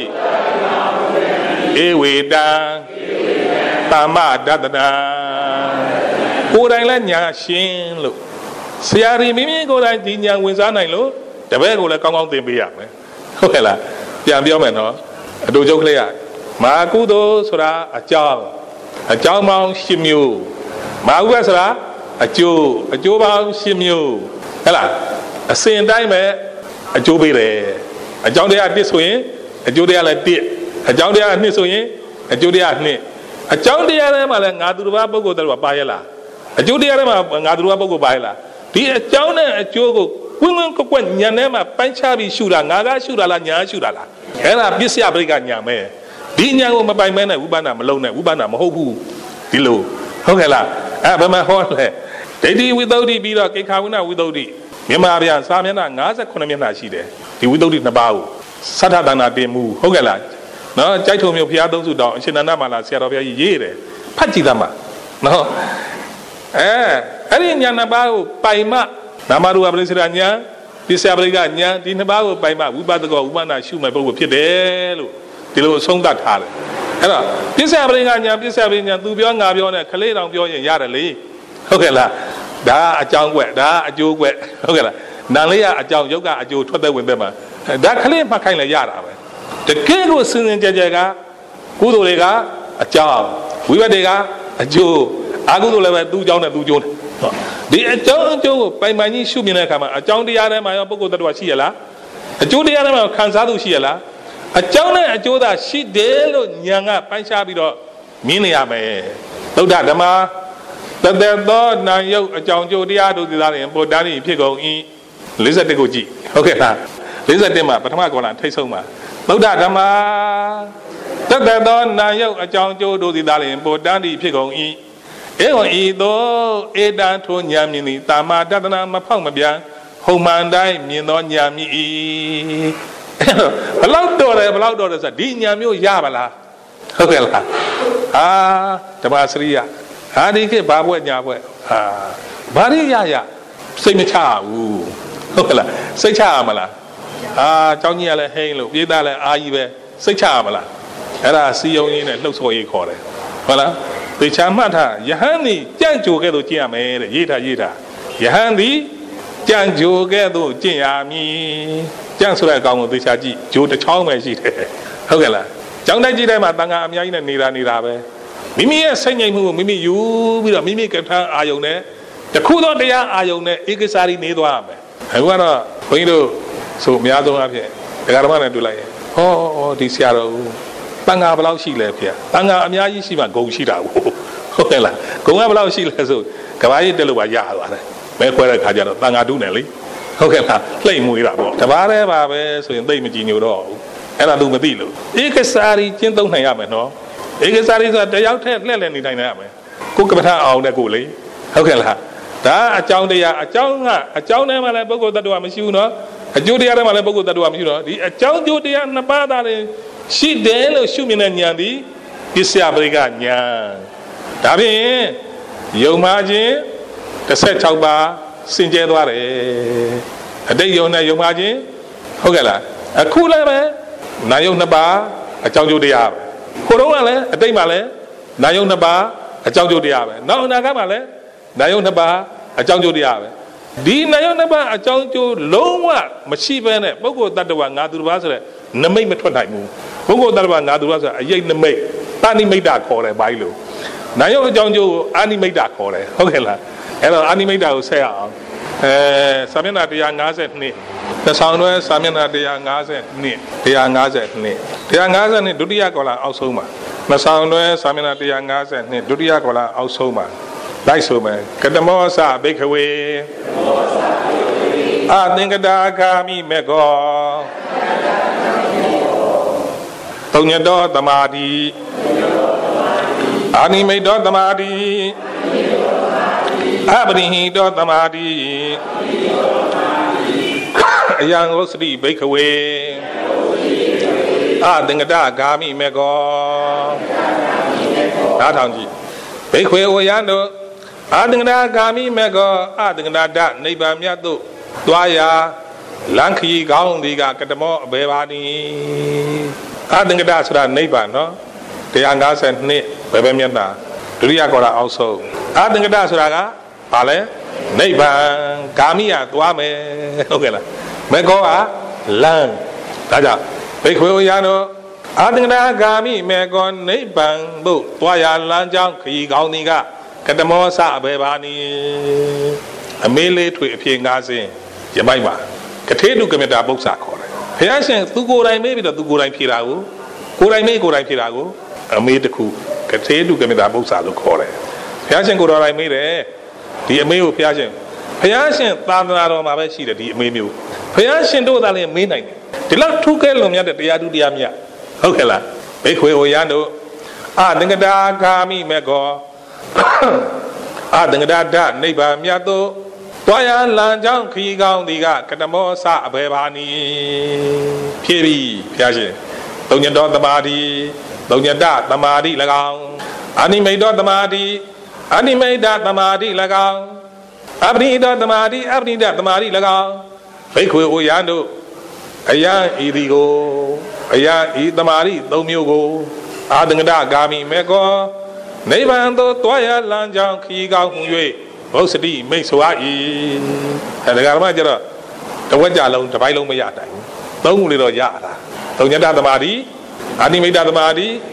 เอเวตังตามาดัตนาကိုယ်တိုင်လည်းညာရှင်းလို့ဆရာကြီးမိမိကိုယ်တိုင်ဒီညာဝင်စားနိုင်လို့တပည့်ကိုလည်းကောင်းကောင်းသင်ပေးရမယ်ဟုတ်ကဲ့လားပြန်ပြောမယ်နော်အတူချုပ်ကလေးကမာကုသိုလ်ဆိုတာအကြောင်းပေါင်း10မျိုးမာဥပ္ပဆိုတာအကျိုးပေါင်း10မျိုးဟဲ့လားအစဉ်တိုင်းပဲအကျိုးပေးတယ်အကြောင်းတရား1ဆိုရင်အကျိုးတရားလည်း1အကြောင်းတရား2ဆိုရင်အကျိုးတရား2အကြောင်းတရားထဲမှာလည်းငါသူတစ်ပါးပုဂ္ဂိုလ်တွေပါရဲ့လားအကျိုးတရားထဲမှာငါသူတစ်ပါးပုဂ္ဂိုလ်ပါရဲ့လားဒီအကြောင်းနဲ့အကျိုးကိုဝင်းကွက်ညံထဲမှာပိုင်းခြားပြီးရှုတာငါကရှုတာလားညာရှုတာလားအဲ့ဒါပစ္စယပရိက္ခညာမဲဒီညာကိုမပိုင်မဲနဲ့ဝိပဿနာမလုံးနဲ့ဝိပဿနာမဟုတ်ဘူးဒီလိုဟုတ်ကဲ့လားအဲ့ဘယ်မှာဟောလဲဒိဋ္ဌိဝိသုဒ္ဓိပြီးတော့ကိခာဝိနဝိသုဒ္ဓိမြန်မာပြန်စာမျက်နှာ58မျက်နှာရှိတယ်ဒီဝိသုဒ္ဓိ2ပါးကိုသတ္ထဒါနာတင်မှုဟုတ်ကဲ့လားနော်ကြိုက်ထုံမျိုးဘုရားသုံးစုတောင်းအရှင်နန္ဒမာလာဆရာတော်ဘုရားကြီးရေးတယ်ဖတ်ကြည့်သမှာနော်အဲ့ဒီညာ2ပါးကိုပိုင်မနာမရူပပရိစ္ဆေဒညာပစ္စယပရိက္ခညာဒီ2ပါးကိုပိုင်မဝိပဿကောဥပနာရှုမဲ့ပုဂ္ဂိုလ်ဖြစ်တယ်လို့ဒီလိုဆုံးသတ်ထားတယ်အဲ့တော့ပစ္စယပရိက္ခညာပစ္စယပရိက္ခညာသူပြောငါပြောနဲ့ခလေးတောင်ပြောရင်ရတယ်လေဟုတ်ကဲ့လားဒါအကြောင်းကွက်ဒါအကျိုးကွက်ဟုတ်ကဲ့လားနာလေးကအကြောင်းယုတ်ကအကျိုးထွက်သက်ဝင်သက်မှာဒါခလေးမှတ်ခိုင်းလဲရတာပဲတကယ်ကိုစဉ်စဉ်ကြဲကြဲကကုသိုလ်တွေကအကြောင်းဝိဘတ်တွေကအကျိုးအကုသိုလ်လည်းပဲသူ့အကြောင်းနဲ့သူ့ကျိုးနဲ့ဒီအကြောင်းအကျိုးကိုပိုင်ပိုင်ကြီးရှုမြင်တဲ့အခါမှာအကြောင်းတရားထဲမှာရောပုဂ္ဂိုလ်တ attva ရှိရလားအကျိုးတရားထဲမှာခံစားသူရှိရလားအကြောင်းနဲ့အကျိုးသာရှိတယ်လို့ဉာဏ်ကပိုင်းခြားပြီးတော့မြင်နေရမယ်သုဒ္ဓဓမ္မတသက်သောနာယုတ်အကြောင်းကျိုးတရားတို့သည်သာလျှင်ပေါ်တန်းဖြစ်ကုန်၏51ကိုကြည့်ဟုတ်ကဲ့လား51မှာပထမကောလထိတ်ဆုံးမှာသုဒ္ဓဓမ္မတသက်သောနာယုတ်အကြောင်းကျိုးတို့သည်သာလျှင်ပေါ်တန်းဖြစ်ကုန်၏ဧဝံဤသို့ဧတံထိုဉာဏ်မြင်သည်တာမတတနာမဖောက်မပြန်ဟုံမှန်တိုင်းမြင်သောဉာဏ်မြည်၏ဘလောက်တော်တယ်ဆိုဒီဉာဏ်မျိုးရပါလားဟုတ်ကဲ့လားဓမ္မစရိယဒီခေတ်ဘာဘွဲ့ညာဘွဲ့ဘာရိရစိတ်မချဘူးဟုတ်ကဲ့လားစိတ်ချရမလားကျောင်းကြီးကလည်းဟိန်းလို့ပြေးသားလည်းအာကြီးပဲစိတ်ချရမလားအဲ့ဒါစီယုံရင်းနဲ့လှုပ်ဆော်ရေးခေါ်တယ်ဟုတ်လားသေချာမှတ်ထားယဟန်သည်ကြံ့ကြိုကဲ့သို့ကျင့်ရမယ်တဲ့ရေးထားယဟန်သည်ကြံ့ကြိုကဲ့သို့ကျင့်ရမည်ကြံ့ဆိုတဲ့အကောင်ကိုသေချာကြည့်ဂျိုတစ်ချောင်းပဲရှိတယ်ဟုတ်ကဲ့လားကျောင်းတိုက်ကြီးတိုင်းမှာတန်ခါအများကြီးနဲ့နေတာပဲမိမိရဲ့စိတ်ငြိမ်မှုကိုမိမိယူပြီးတော့မိမိကထာအာယုံနဲ့တခုသောတရားအာယုံနဲ့ဧကစားရီနေသွားရမယ်အခုကတော့ဘုန်းကြီးတို့ဆိုအများဆုံးအဖြစ်ဒကာဓမ္မနဲ့တွေ့လိုက်ရင်ဟောဒီဆရာတော်တန်ခါဘယ်လောက်ရှိလဲဖေတန်ခါအများကြီးရှိမှဂုံရှိတာဟုတ်ကဲ့လားဂုံကဘယ်လောက်ရှိလဲဆိုကဘာကြီးတက်လို့ပါရသွားတယ်မဲခွဲတဲ့ခါကျတော့တန်ခါတူးနေလေဟုတ်ကဲ့လားလှိမ့်မွေးတာပေါ့တဘာတည်းပါပဲဆိုရင်သိမကြည်ညိုတော့အဲ့ဒါသူမသိလို့ဧကစားရီကျင့်သုံးနိုင်ရမယ်နော်ဧကစားရီဆိုတာတယောက်တည်းလှည့်လည်နေနိုင်ရမယ်ကိုကပ္ပထအောင်တဲ့ကိုလေဟုတ်ကဲ့လားဒါအကြောင်းတရားအကြောင်းထဲမှာလည်းပုဂ္ဂိုလ်တ attva မရှိဘူးနော်အကျိုးတရားထဲမှာလည်းပုဂ္ဂိုလ်တ attva မရှိတော့ဒီအကြောင်းကျိုးတရားနှစ်ပါးသာလည်းရှိတယ်လို့ရှုမြင်တဲ့ဉာဏ်ဒီပစ္စယပရိကဉာဏ်ဒါဖြင့်ယုံမှခြင်း16ပါးစင်ကြဲသွားတယ်အတိတ်ယုံနဲ့ယုံမှခြင်းဟုတ်ကဲ့လားအခုလည်းပဲနာယုံနှစ်ပါးအကြောင်းကျိုးတရားပဲခိုးတော့ကလည်းအတိတ်မှာလည်းနာယုံနှစ်ပါးအကြောင်းကျိုးတရားပဲနောက်အနာဂတ်မှာလည်းနာယုံနှစ်ပါးအကြောင်းကျိုးတရားပဲဒီနာယုံနှစ်ပါးအကြောင်းကျိုးလုံးဝမရှိဘဲနဲ့ပုဂ္ဂိုလ်တ attva ငါသူတစ်ပါးဆိုတဲ့နမိတ်မထွက်နိုင်ဘူးပုဂ္ဂိုလ်တ attva ငါသူတစ်ပါးဆိုတဲ့အယိတ်နမိတ်တာနိမိတ်တာခေါ်တယ်ဘာလို့နာယုံအကြောင်းကျိုးကိုအာနိမိတ်တာခေါ်တယ်ဟုတ်ကဲ့လားအဲ့တော့အာနိမိတ်တာကိုဆက်ရအောင်စာမျက်နှာ152သဆောင်တွဲစာမျက်နှာ152ဒုတိယကောလအောက်ဆုံးပါသဆောင်တွဲစာမျက်နှာ152ဒုတိယကောလအောက်ဆုံးပါလိုက်ဆိုမယ်ကတမောစဘိက္ခဝေအသင်္ကတာဂာမိမေကောတုံညတောသမာဓိအာနိမိတ်တောသမာဓိအပရိဟိတောသမာဓိအယံဩစတိဘိက္ခဝေအသင်္ကတဂာမိမေကောနားထောင်ကြည့်ဘိက္ခဝေဝယံတို့အသင်္ကတဂာမိမေကောအသင်္ကတနိဗ္ဗာန်မြတ်သို့သွားရာလန်ခီကောင်းဒီကကတမောအဘေပါနီအသင်္ကတဆိုတာနိဗ္ဗာန်နော်152ဘယ်မျက်နှာဒုတိယကောလအောက်ဆုံးအသင်္ကတဆိုတာကဘာလဲနိဗ္ဗာန်ဂာမိရသွားမယ်ဟုတ်ကဲ့လားမေကောကလမ်းဒါကြောင့်ဘိက္ခဝေယံတို့အသင်္ကတဂာမိမေကောနိဗ္ဗာန်သို့သွားရလမ်းကြောင်းခရီးကောင်းဒီကကတမောစအဘေပါနီအမေးလေးထွေအဖြေ9စင်းရမိုက်ပါကထေတုကမေတ္တာပု္ပ္ပာခေါ်တယ်ဘုရားရှင်သူကိုယ်တိုင်မေးပြီးတော့သူကိုယ်တိုင်ဖြေတာကိုကိုယ်တိုင်မေးကိုယ်တိုင်ဖြေတာကိုအမေးတစ်ခုကထေတုကမေတ္တာပု္ပ္ပာလို့ခေါ်တယ်ဘုရားရှင်ကိုယ်တော်တိုင်မေးတယ်ဒီအမေးကိုဘုရားရှင်သာသနာတော်မှာပဲရှိတယ်ဒီအမေးမျိုးဘုရားရှင်တို့သာလည်းမေးနိုင်တယ်ဒီလောက်ထူးကဲလွန်မြတ်တဲ့တရားသူတရားမြတ်ဟုတ်ကဲ့လားဘိက္ခဝေဝယံတို့အသင်္ကတာဂာမိမေကောအသင်္ကတနိဗ္ဗာန်မြတ်သို့သွားရလမ်းကြောင်းခရီးကောင်းဒီကကတမောစအဘေပါနီဖြည့်ပြီဘုရားရှင်သုံးညတော်သမာဓိသုံးညတသမာဓိ၎င်းအာနိမိတ်တော်သမာဓိအာနိမိတ်သမာဓိ၎င်းအပရိဒသမာဓိအပရိဒသမာဓိ၎င်းဘိက္ခဝေဝယံတို့အယံဤဒီကိုအယံဤသမာဓိ၃မျိုးကိုအာသင်္ကတဂာမိမေကောနိဗ္ဗာန်သို့တွားရလမ်းကြောင်းခရီးကောင်းဟု၍ဘုစတိမိတ်ဆို၏ဒါကမှကျတော့တဝက်ကြလုံးတစ်ပိုင်းလုံးမရနိုင်ဘူးသုံးခုလေးတော့ရတာသုံးညတသမာဓိအာနိမိတ်သမာဓိ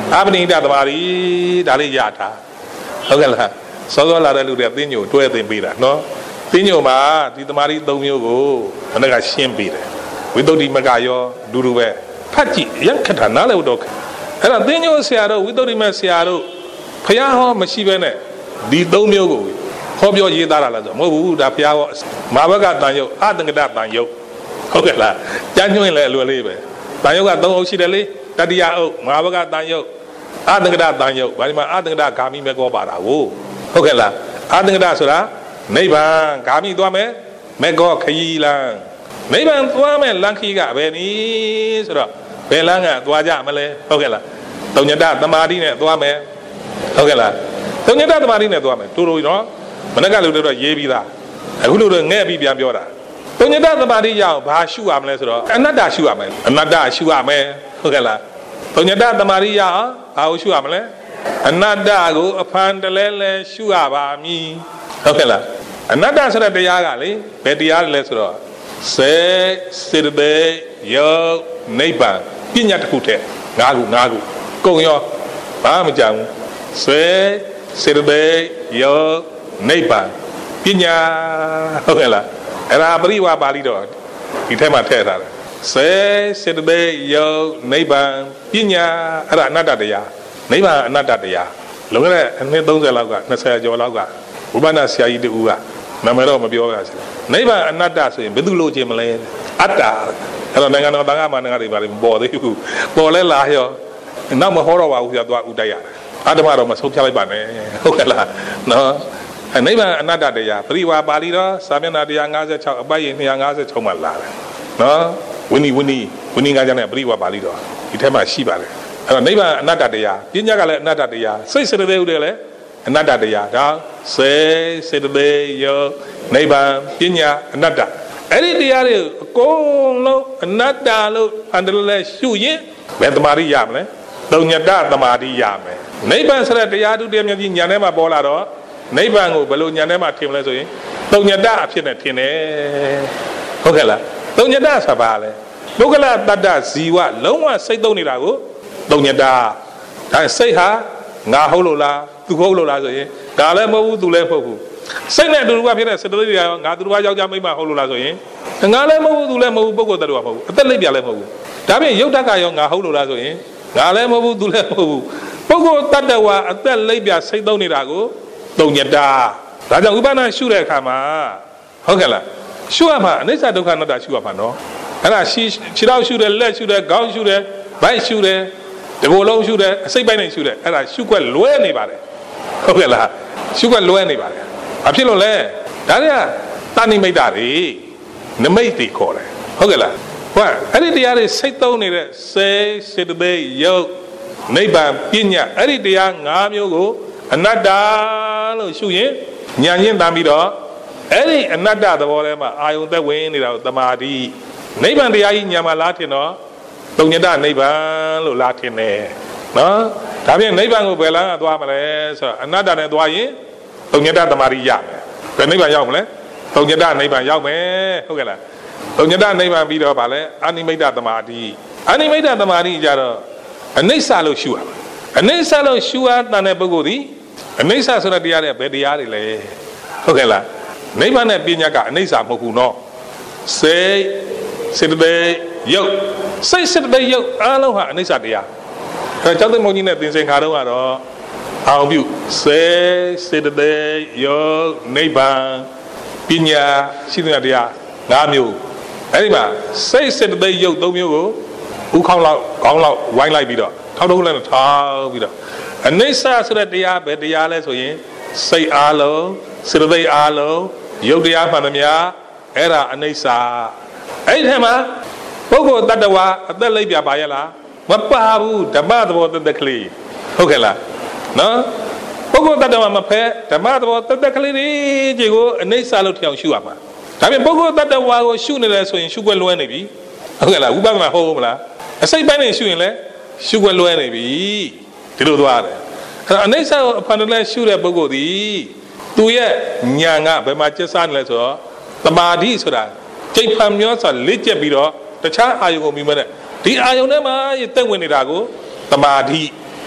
အာပနိဒသမารီဒါလေးရတာဟုတ်ကဲ့လားစောစောလာတဲ့လူတွေကသင်ညိုတွဲသင်ပေးတာနော်သင်ညိုမှာဒီသမารီ၃မျိုးကိုမနေ့ကရှင်းပေးတယ်ဝိသုဒ္ဓိမကရောဒူဒူပဲဖတ်ကြည့်ရခက်တာနားလည်းတော့အဲ့ဒါသင်ညိုဆရာတို့ဝိသုဒ္ဓိမဆရာတို့ဖျားဟောမရှိဘဲနဲ့ဒီ၃မျိုးကိုဟောပြောရေးသားတာလားဆိုမဟုတ်ဘူးဒါဖျားဟောမာဘကတန်ယုတ်အတ္တကတတန်ယုတ်ဟုတ်ကဲ့လားကြမ်းညွှင့်လဲအလွယ်လေးပဲတန်ယုတ်က၃အုပ်ရှိတယ်လေတတိယအုပ်မာဘကတန်ယုတ်အတ္တကတတန်ယုတ်ဘာဒီမှာအတ္တကတဂါမိမေကောပါတာကိုဟုတ်ကဲ့လားအတ္တကတဆိုတာနိဗ္ဗာန်ဂါမိသွားမယ်မေကောခရီးလမ်းနိဗ္ဗာန်သွားမယ်လမ်းခီးကဘယ်နည်းဆိုတော့ဘယ်လမ်းကသွားကြမလဲဟုတ်ကဲ့လားတုံညတသမာဓိနဲ့သွားမယ်ဟုတ်ကဲ့လားတုံညတသမာဓိနဲ့သွားမယ်တူတူနော်မနေ့ကလူတွေတော့ရေးပြီးသားအခုလူတွေငဲ့ပြီးပြန်ပြောတာတုံညတသမာဓိရအောင်ဘာရှုရမလဲဆိုတော့အနတ္တရှုရမယ်အနတ္တရှုရမယ်ဟုတ်ကဲ့လားတုံညတသမာဓိရအောင်ဘာကိုရှုရမလဲအနတ္တကိုအဖန်တလဲလဲရှုရပါမည်ဟုတ်ကဲ့လားအနတ္တဆိုတဲ့တရားကလေဘယ်တရားလဲဆိုတော့စေစေတသိက်ယောနိဗ္ဗာန်ပညာတစ်ခုတည်း၅ခုကုန်ရောဘာမှမကြောက်ဘူးစေစေတသိက်ယောနိဗ္ဗာန်ပညာဟုတ်ကဲ့လားအဲ့ဒါပရိဝါပါဠိတော်ဒီထဲမှာထည့်ထားတယ်စေစေတသိက်ယောနိဗ္ဗာန်ပညာအဲ့ဒါအနတ္တတရားနိဗ္ဗာန်အနတ္တတရားလွန်ခဲ့တဲ့အနှစ်30လောက်က20ကျော်လောက်ကဝိပဿနာဆရာကြီးတူကနာမည်တော့မပြောပါဘူးနိဗ္ဗာန်အနတ္တဆိုရင်ဘယ်သူလို့ခြင်းမလဲအတ္တအဲ့တော့နိုင်ငံတော်တန်ခါမှနိုင်ငံတွေပါလိမ့်ပေါ်သေးဘူးပေါ်လဲလာရောနောက်မဟောတော့ပါဘူးပြသွားဥတိုက်ရတယ်အတ္တမတော့မဆုံးဖြတ်လိုက်ပါနဲ့ဟုတ်ကဲ့လားနော်နိဗ္ဗာန်အနတ္တတရားပရိဝါပါဠိတော်စာမျက်နှာ156အပိုက်ရင်256မှာလာတယ်နော်ဝိနည်းကကြတဲ့ပရိဝါပါဠိတော်ဒီထဲမှာရှိပါတယ်အဲ့တော့နိဗ္ဗာန်အနတ္တတရားပညာကလည်းအနတ္တတရားစိတ်စေတသိက်ဥတွေလည်းအနတ္တတရားဒါစေစေတသိက်ယောနိဗ္ဗာန်ပညာအနတ္တအဲ့ဒီတရားတွေအကုန်လုံးအနတ္တလို့အန္တလဲရှုရင်ဘယ်တမာရီရမလဲတုံညတတမာရီရမယ်နိဗ္ဗာန်ဆိုတဲ့တရားသူတရားမြတ်ကြီးညာထဲမှာပေါ်လာတော့နိဗ္ဗာန်ကိုဘယ်လိုညာထဲမှာထင်မလဲဆိုရင်တုံညတအဖြစ်နဲ့ထင်တယ်ဟုတ်ကဲ့လားတုံညတဆိုတာဘာလဲပုဂ္ဂလတတ္တဇီဝလုံးဝစိတ်သုံးနေတာကိုတုံညတဒါစိတ်ဟာငါဟုတ်လို့လားသူဟုတ်လို့လားဆိုရင်ဒါလည်းမဟုတ်ဘူးသူလည်းမဟုတ်ဘူးစိတ်နဲ့တူတူကဖြစ်တဲ့စတသိက်တွေရောငါသူတို့ကယောက်ျားမိန်းမဟုတ်လို့လားဆိုရင်ငါလည်းမဟုတ်ဘူးသူလည်းမဟုတ်ဘူးပုဂ္ဂိုလ်တ attva မဟုတ်ဘူးအသက်လိပ်ပြလည်းမဟုတ်ဘူးဒါပြင်ယုတ်တကရောငါဟုတ်လို့လားဆိုရင်ငါလည်းမဟုတ်ဘူးသူလည်းမဟုတ်ဘူးပုဂ္ဂိုလ်တ attva အသက်လိပ်ပြစိတ်သုံးနေတာကိုတုံညတဒါကြောင့်ဥပ္ပန္နရှုတဲ့အခါမှာဟုတ်ကဲ့လားရှုရမှာအနိစ္စဒုက္ခအနတ္တရှုရမှာနော်အဲ့ဒါခြေထောက်ရှုတယ်လက်ရှုတယ်ခေါင်းရှုတယ်ဗိုက်ရှုတယ်ဒီကိုယ်လုံးရှုတယ်အစိတ်ပိုင်းနဲ့ရှုတယ်အဲ့ဒါရှုွက်လွဲနေပါတယ်ဟုတ်ကဲ့လားရှုွက်လွဲနေပါတယ်ဘာဖြစ်လို့လဲဒါတွေကတာဏိမိတ်တာတွေနမိတ်တွေခေါ်တယ်ဟုတ်ကဲ့လားဟုတ်အဲ့ဒီတရားတွေစိတ်သုံးနေတဲ့စေစေတသိက်ယုတ်နိဗ္ဗာန်ပညာအဲ့ဒီတရား၅မျိုးကိုအနတ္တလို့ရှုရင်ဉာဏ်ချင်းတမ်းပြီးတော့အဲ့ဒီအနတ္တသဘောထဲမှာအာယုံသက်ဝင်နေတာကိုတမာတိနိဗ္ဗာန်တရားကြီးဉာဏ်မှာလားထင်တော့တုံညတနိဗ္ဗာန်လို့လားထင်တယ်နော်ဒါဖြင့်နိဗ္ဗာန်ကိုဘယ်လမ်းကသွားမလဲဆိုတော့အနတ္တနဲ့သွားရင်တုံညတသမာဓိရမယ်ဘယ်နိဗ္ဗာန်ရောက်မလဲတုံညတနိဗ္ဗာန်ရောက်မယ်ဟုတ်ကဲ့လားတုံညတနိဗ္ဗာန်ပြီးတော့ဗာလဲအာနိမိတ်တသမာဓိအာနိမိတ်တသမာဓိကြတော့အနိစ္စလို့ရှုရမယ်အနိစ္စလို့ရှုရတဲ့ပုဂ္ဂိုလ်ဒီအနိစ္စဆိုတဲ့တရားတွေဘယ်တရားတွေလဲဟုတ်ကဲ့လားနိဗ္ဗာန်နဲ့ပညာကအနိစ္စမဟုတ်ဘူးနော်စေစေတသိက်ယုတ်စိတ်စေတသိက်ယုတ်အားလုံးဟာအနိစ္စတရားအဲကျောင်းသိမုံကြီးနဲ့သင်္စင်ခါတော့ကတော့အောင်ပြုစေစေတသိက်ယုတ်နိဗ္ဗာန်ပညာရှိတဲ့တရား၅မျိုးအဲ့ဒီမှာစိတ်စေတသိက်ယုတ်၃မျိုးကိုဥခေါင်းလောက်ခေါင်းလောက်ဝိုင်းလိုက်ပြီးတော့ထောက်ထုတ်လိုက်ထောက်ပြီးတော့အနိစ္စဆိုတဲ့တရားပဲတရားလဲဆိုရင်စိတ်အားလုံးစေတသိက်အားလုံးယုတ်တရားမှန်သမျှအဲ့ဒါအနိစ္စအဲ့ဒီထဲမှာပုဂ္ဂိုလ်တ attva အသက်လိပ်ပြပါရဲ့လားမပါဘူးဓမ္မသဘောတသက်ကလေးဟုတ်ကဲ့လားနော်ပုဂ္ဂိုလ်တ attva မဖဲဓမ္မသဘောတသက်ကလေးကြီးကိုအနိစ္စလို့ထင်အောင်ရှုရမှာဒါပြင်ပုဂ္ဂိုလ်တ attva ကိုရှုနေတယ်ဆိုရင်ရှုွက်လွဲနေပြီဟုတ်ကဲ့လားဥပဒနာဟုတ်မလားအစိတ်ပိုင်းနဲ့ရှုရင်လည်းရှုွက်လွဲနေပြီဒီလိုသွားတယ်အဲ့တော့အနိစ္စကိုအဖန်တလဲရှုတဲ့ပုဂ္ဂိုလ်ဒီသူရဲ့ဉာဏ်ကဘယ်မှာကျက်စားနေလဲဆိုတော့သမာဓိဆိုတာကျိတ်ဖန်မျိုးဆိုလက်ကျက်ပြီးတော့တခြားအာယုံကိုမြင်မဲ့ဒီအာယုံထဲမှာတက်ဝင်နေတာကိုသမာဓိ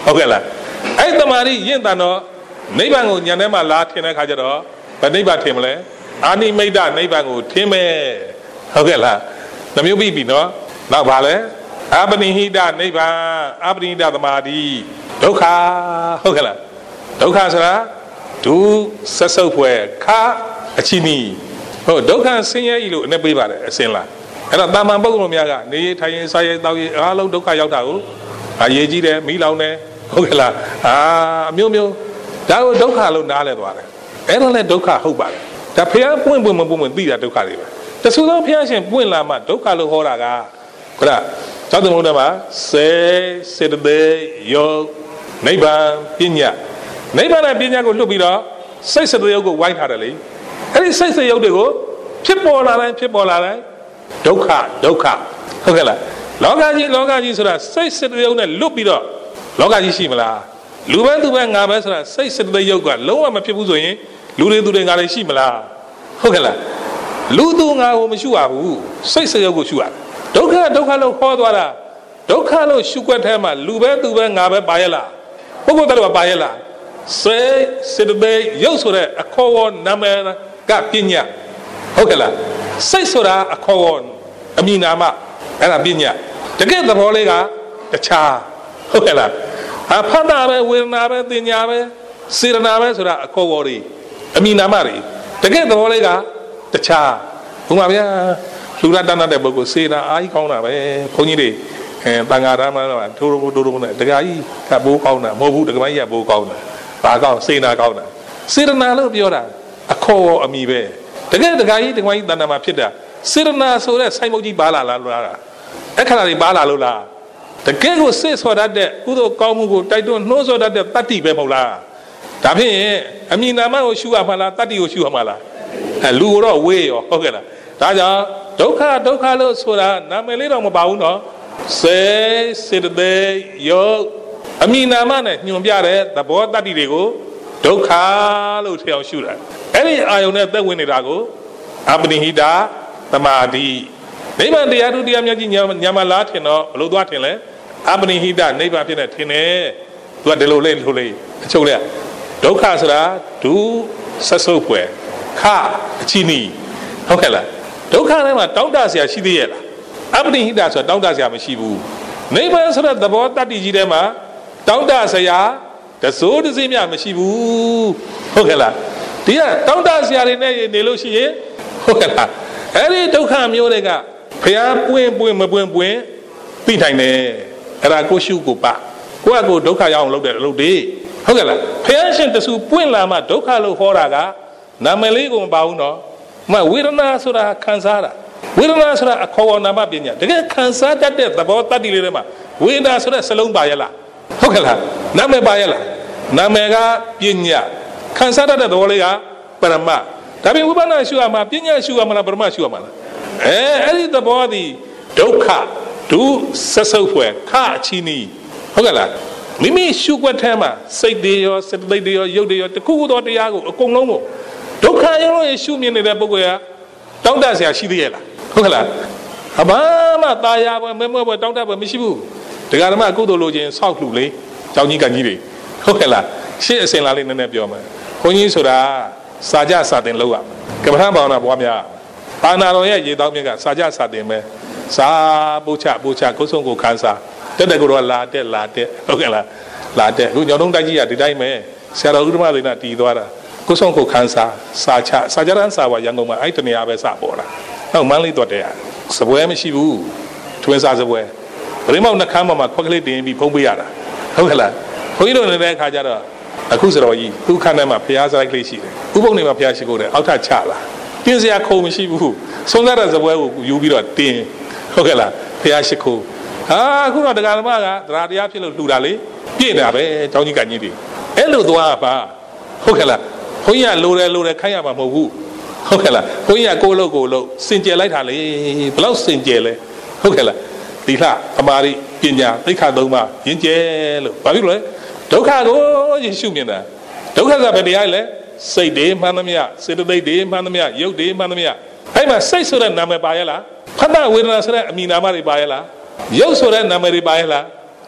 ဟုတ်ကဲ့လားအဲ့တမာရီရင့်တန်တော့နိဗ္ဗာန်ကိုညာထဲမှာလာထင်တဲ့ခါကျတော့ဗနိဗ္ဗာန်ထင်မလဲအာနိမိတ်တနိဗ္ဗာန်ကိုထင်မယ်ဟုတ်ကဲ့လားနှမျိုးပြီးပြီနော်နောက်ပါလဲအပနိဟိတနိဗ္ဗာန်အပနိဟိတသမာဓိဒုက္ခဟုတ်ကဲ့လားဒုက္ခဆိုတာဒုဆက်ဆုပ်ဖွယ်ခအချီနီဟုတ်ဒုက္ခဆင်းရဲဤလို့အနဲ့ပေးပါတယ်အစင်လားအဲ့တော့တာမန်ပုဂ္ဂိုလ်များကနေရထိုင်ရင်စားရတောက်ရအားလုံးဒုက္ခရောက်တာကိုရေးကြည့်တယ်မိလောင်တယ်ဟုတ်ကဲ့လားအမျိုးမျိုးဒါကိုဒုက္ခလို့နားလဲသွားတယ်အဲ့တော့လည်းဒုက္ခဟုတ်ပါတယ်ဒါဖះပွင့်မပွင့်သိတာဒုက္ခတွေပဲတဆူသောဖះရှင်ပွင့်လာမှဒုက္ခလို့ဟောတာကခုနကျောင်းသမုဒ္ဒမှာစေတသိက်ယောနိဗ္ဗာန်ပညာနိဗ္ဗာန်နဲ့ပညာကိုလွတ်ပြီးတော့စိတ်စတယုတ်ကိုဝိုင်းထားတယ်လေအဲ့ဒီစိတ်စယုတ်တွေကိုဖြစ်ပေါ်လာတိုင်းဒုက္ခဟုတ်ကဲ့လားလောကကြီးဆိုတာစိတ်စတယုတ်နဲ့လွတ်ပြီးတော့လောကကြီးရှိမလားလူပဲသူပဲငါပဲဆိုတာစိတ်စတယုတ်ကလုံးဝမဖြစ်ဘူးဆိုရင်လူတွေသူတွေငါတွေရှိမလားဟုတ်ကဲ့လားလူသူငါကိုမရှိရဘူးစိတ်စယုတ်ကိုရှိရတယ်ဒုက္ခလို့ခေါ်သွားတာဒုက္ခလို့ရှုွက်ထဲမှာလူပဲသူပဲငါပဲပါရလားပုဂ္ဂိုလ်တ attva ပါရလားစိတ်စတယုတ်ဆိုတဲ့အခေါ်ဝနာမည်ကပညာဟုတ်ကဲ့လားစိတ်ဆိုတာအခေါ်ဝအမည်နာမအဲ့ဒါပညာတကယ်သဘောလေးကတခြားဟုတ်ကဲ့လားဖတ်တာပဲဝေဒနာပဲသင်ညာပဲစေရနာပဲဆိုတာအခေါ်ဝတွေအမည်နာမတွေတကယ်သဘောလေးကတခြားဘုရားဗျာလူရတဏ္ဍတဲ့ပုဂ္ဂိုလ်စေနာအားကြီးကောင်းတာပဲဘုန်းကြီးတွေတန်ဃာဓမ္မတော့ထိုးနဲ့တခါကြီးကဘိုးကောင်းတာမဟုတ်ဘူးတခါကြီးကဘိုးကောင်းတာဘာကောင်းစေနာကောင်းတာစေရနာလို့ပြောတာအခေါ်အမည်ပဲတကယ်တခါကြီးတခါကြီးတဏ္ဍမှာဖြစ်တာစေရနာဆိုတဲ့စိုက်မုတ်ကြီးပါလာလားအခါတွေပါလာလို့လားတကယ်ကိုစိတ်ဆော်တတ်တဲ့ကုသိုလ်ကောင်းမှုကိုတိုက်တွန်းနှိုးဆော်တတ်တဲ့တတ္တိပဲမဟုတ်လားဒါဖြင့်အမည်နာမကိုရှုရမှာလားတတ္တိကိုရှုရမှာလားလူတော့ဝေးရောဟုတ်ကဲ့လားဒါကြောင့်ဒုက္ခလို့ဆိုတာနာမည်လေးတော့မပါဘူးနော်စေတသိက်ယောအမည်နာမနဲ့ညွန်ပြတဲ့သဘောတတ္တိတွေကိုဒုက္ခလို့ထည့်အောင်ရှုတာအဲ့ဒီအာယုန်နဲ့သက်ဝင်နေတာကိုအပနိဟိတသမာဓိနိဗ္ဗာန်တရားဒုတိယမြတ်ကြီးညာမလားထင်တော့ဘလို့သွားထင်လဲအပနိဟိတနိဗ္ဗာန်ဖြစ်နေထင်တယ်သူကဒီလိုလေးအချုပ်လိုက်ဒုက္ခဆိုတာဒုဆက်ဆုပ်ဖွယ်ခအချီနီဟုတ်ကဲ့လားဒုက္ခထဲမှာတောင်းတဆရာရှိသေးရဲ့လားအပနိဟိတဆိုတာတောင်းတဆရာမရှိဘူးနိဗ္ဗာန်ဆိုတဲ့သဘောတတ္တိကြီးထဲမှာတောင်းတဆရာတစိုးတစည်းမြမရှိဘူးဟုတ်ကဲ့လားဒီကတောင်းတဆရာတွေနဲ့နေလို့ရှိရင်ဟုတ်ကဲ့လားအဲ့ဒီဒုက္ခမျိုးတွေကဘုရားပွင့်မပွင့်သိနိုင်တယ်အဲ့ဒါကိုရှုကိုပါကိုယ့်အကိုဒုက္ခရောက်အောင်လုပ်တဲ့အလုပ်တွေဟုတ်ကဲ့လားဘုရားရှင်တဆူပွင့်လာမှဒုက္ခလို့ဟောတာကနာမည်လေးကိုမပါဘူးနော်ဝေဒနာဆိုတာခံစားတာဝေဒနာဆိုတာအခေါ်နာမပညာတကယ်ခံစားတတ်တဲ့သဘောတတ္တိလေးတွေမှာဝေဒနာဆိုတဲ့စလုံးပါရလားဟုတ်ကဲ့လားနာမည်ပါရလားနာမည်ကပညာခံစားတတ်တဲ့သဘောလေးကပရမဒါပြင်ဝိပဿနာရှုရမှာပညာရှုရမှာလားပရမရှုရမှာလားအဲ့ဒီသဘောသည်ဒုက္ခဒုဆက်ဆုပ်ဖွယ်ခအချီနီဟုတ်ကဲ့လားမိမိရှုွက်ထဲမှာစိတ်တွေရောစေတသိက်တွေရောရုပ်တွေရောတခုခုသောတရားကိုအကုန်လုံးကိုဒုက္ခရောရှုမြင်နေတဲ့ပုဂ္ဂိုလ်ကတောင်းတဆရာရှိသေးရဲ့လားဟုတ်ကဲ့လားအဘာမှตายာပဲမဲမဲပဲတောင်းတပဲမရှိဘူးတရားဓမ္မကုသိုလ်လိုခြင်းဆောက်လှူလေကြောင်းကြီးကန်ကြီးတွေဟုတ်ကဲ့လားရှေ့အစဉ်လာလေးနည်းနည်းပြောမယ်ခွန်ကြီးဆိုတာစာကြစာတင်လောက်ရကမ္ဘာဘာဝနာပွားများအာနာတော်ရဲ့ရေတောင်းမြတ်ကစာကြစာတင်ပဲစာပို့ချကိုယ်ဆုံးကိုခန်းစားတက်ကိုတော့လာတက်ဟုတ်ကဲ့လားလာတက်အခုညောင်တုံးတိုက်ကြီးကဒီတိုင်းပဲဆရာတော်ဥဒ္ဓမသိနာတည်သွားတာကိုယ်ဆုံးကိုခန်းစားစာကြရန်စာဝရန်ကုန်မှာအဲ့တနေရာပဲစပေါ်လာဟုတ်မန်းလေးတော့တဲ့စပွဲမရှိဘူးထွင်းစားစပွဲပရိမောက်နှခမ်းပေါ်မှာခွက်ကလေးတင်ပြီးဖုံးပေးရတာဟုတ်ကဲ့လားဘုန်းကြီးတို့နေတဲ့အခါကျတော့အခုစတော်ကြီးသူ့ခန်းထဲမှာဖျားစရိုက်ကလေးရှိတယ်ဥပုံတွေမှာဖျားရှိခိုးတယ်အောက်ထချလာတင်းစရာခုံမရှိဘူးဆုံးသက်တဲ့စပွဲကိုယူပြီးတော့တင်းဟုတ်ကဲ့လားဖျားရှိခိုးအခုတော့တရားဓမ္မကတရားဖြစ်လို့လှူတာလေပြည့်တာပဲเจ้าကြီးကကြီးတွေအဲ့လိုသွားပါဟုတ်ကဲ့လားဘုန်းကြီးကလိုတယ်ခိုင်းရမှာမဟုတ်ဘူးဟုတ်ကဲ့လားဘုန်းကြီးကကိုလို့စင်ကြယ်လိုက်တာလေဘယ်လောက်စင်ကြယ်လဲဟုတ်ကဲ့လားဒီလှအမာရိပညာသိက္ခာသုံးပါရင်းကျဲလို့ဘာဖြစ်လို့လဲဒုက္ခကိုယေရှုမြင်တာဒုက္ခကဘယ်တရားလဲစိတ်တွေမှန်သမျှစေတသိက်တွေမှန်သမျှရုပ်တွေမှန်သမျှအဲ့မှာစိတ်ဆိုတဲ့နာမည်ပါရဲ့လားဖတ်တာဝေဒနာဆိုတဲ့အမည်နာမတွေပါရဲ့လားရုပ်ဆိုတဲ့နာမည်တွေပါရဲ့လား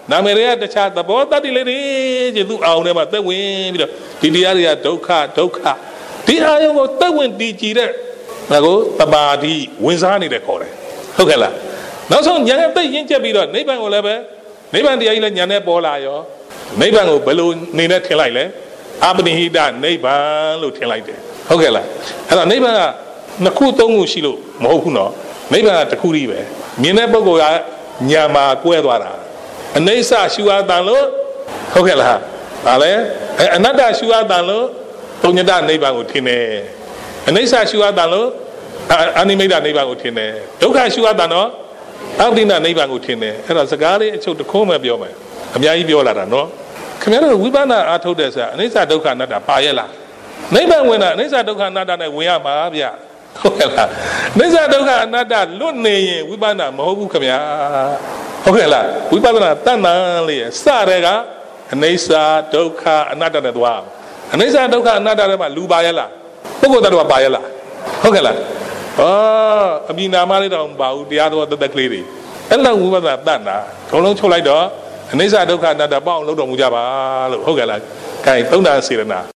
နာမည်တွေကတခြားသဘောတတ်တယ်လေကျသူအောင်ထဲမှာသက်ဝင်ပြီးတော့ဒီတရားတွေကဒုက္ခဒီအာယုံကိုသက်ဝင်တည်ကြည်တဲ့ငါကိုတပါတိဝင်စားနေတဲ့ခေါ်တယ်ဟုတ်ကဲ့လားနောက်ဆုံးဉာဏ်နဲ့သိရင်းချက်ပြီးတော့နိဗ္ဗာန်ကိုလည်းပဲနိဗ္ဗာန်တရားကြီးလည်းဉာဏ်နဲ့ပေါ်လာရောနိဗ္ဗာန်ကိုဘယ်လိုနေနဲ့ထင်လိုက်လဲအပနိဟိတနိဗ္ဗာန်လို့ထင်လိုက်တယ်ဟုတ်ကဲ့လားအဲ့တော့နိဗ္ဗာန်ကနှစ်ခုသုံးခုရှိလို့မဟုတ်ဘူးနော်နိဗ္ဗာန်ကတစ်ခုတည်းပဲမြင်တဲ့ပုဂ္ဂိုလ်ကညာမှာကွဲသွားတာအနိစ္စရှုအပ်တန်လို့ဟုတ်ကဲ့လားဒါလည်းအနတ္တရှုအပ်တန်လို့တုံညတနိဗ္ဗာန်ကိုထင်တယ်အနိစ္စရှုအပ်တန်လို့အာနိမိတ်နိဗ္ဗာန်ကိုထင်တယ်ဒုက္ခရှုအပ်တန်တော့အတ္တိနိဗ္ဗာန်ကိုထင်တယ်အဲ့တော့စကားလေးအချုပ်တစ်ခုမှပြောမယ်အများကြီးပြောလာတာနော်ခင်ဗျားတို့ဝိပဿနာအားထုတ်တဲ့ဆရာအနိစ္စဒုက္ခအနတ္တပါရဲ့လားနိဗ္ဗာန်ဝင်တာအနိစ္စဒုက္ခအနတ္တနဲ့ဝင်ရမှာဗျဟုတ်ကဲ့လားအနိစ္စဒုက္ခအနတ္တလွတ်နေရင်ဝိပဿနာမဟုတ်ဘူးခင်ဗျာဟုတ်ကဲ့လားဝိပဿနာတဏ္ဍာလေးစတဲ့ကအနိစ္စဒုက္ခအနတ္တနဲ့သွားအနိစ္စဒုက္ခအနတ္တထဲမှာလူပါရဲ့လားပုဂ္ဂိုလ်တ attva ပါရဲ့လားဟုတ်ကဲ့လားအမိနာမလေးတော့မပါဘူးတရားတော်တသက်ကလေးတွေအဲ့လောက်ဝိပဿနာတဏ္ဍာခေါင်းလုံးချုပ်လိုက်တော့အနိစ္စဒုက္ခအနတ္တပေါ့အောင်လုပ်တော်မူကြပါလို့ဟုတ်ကဲ့လား ကဲသုံးတာစေရနာ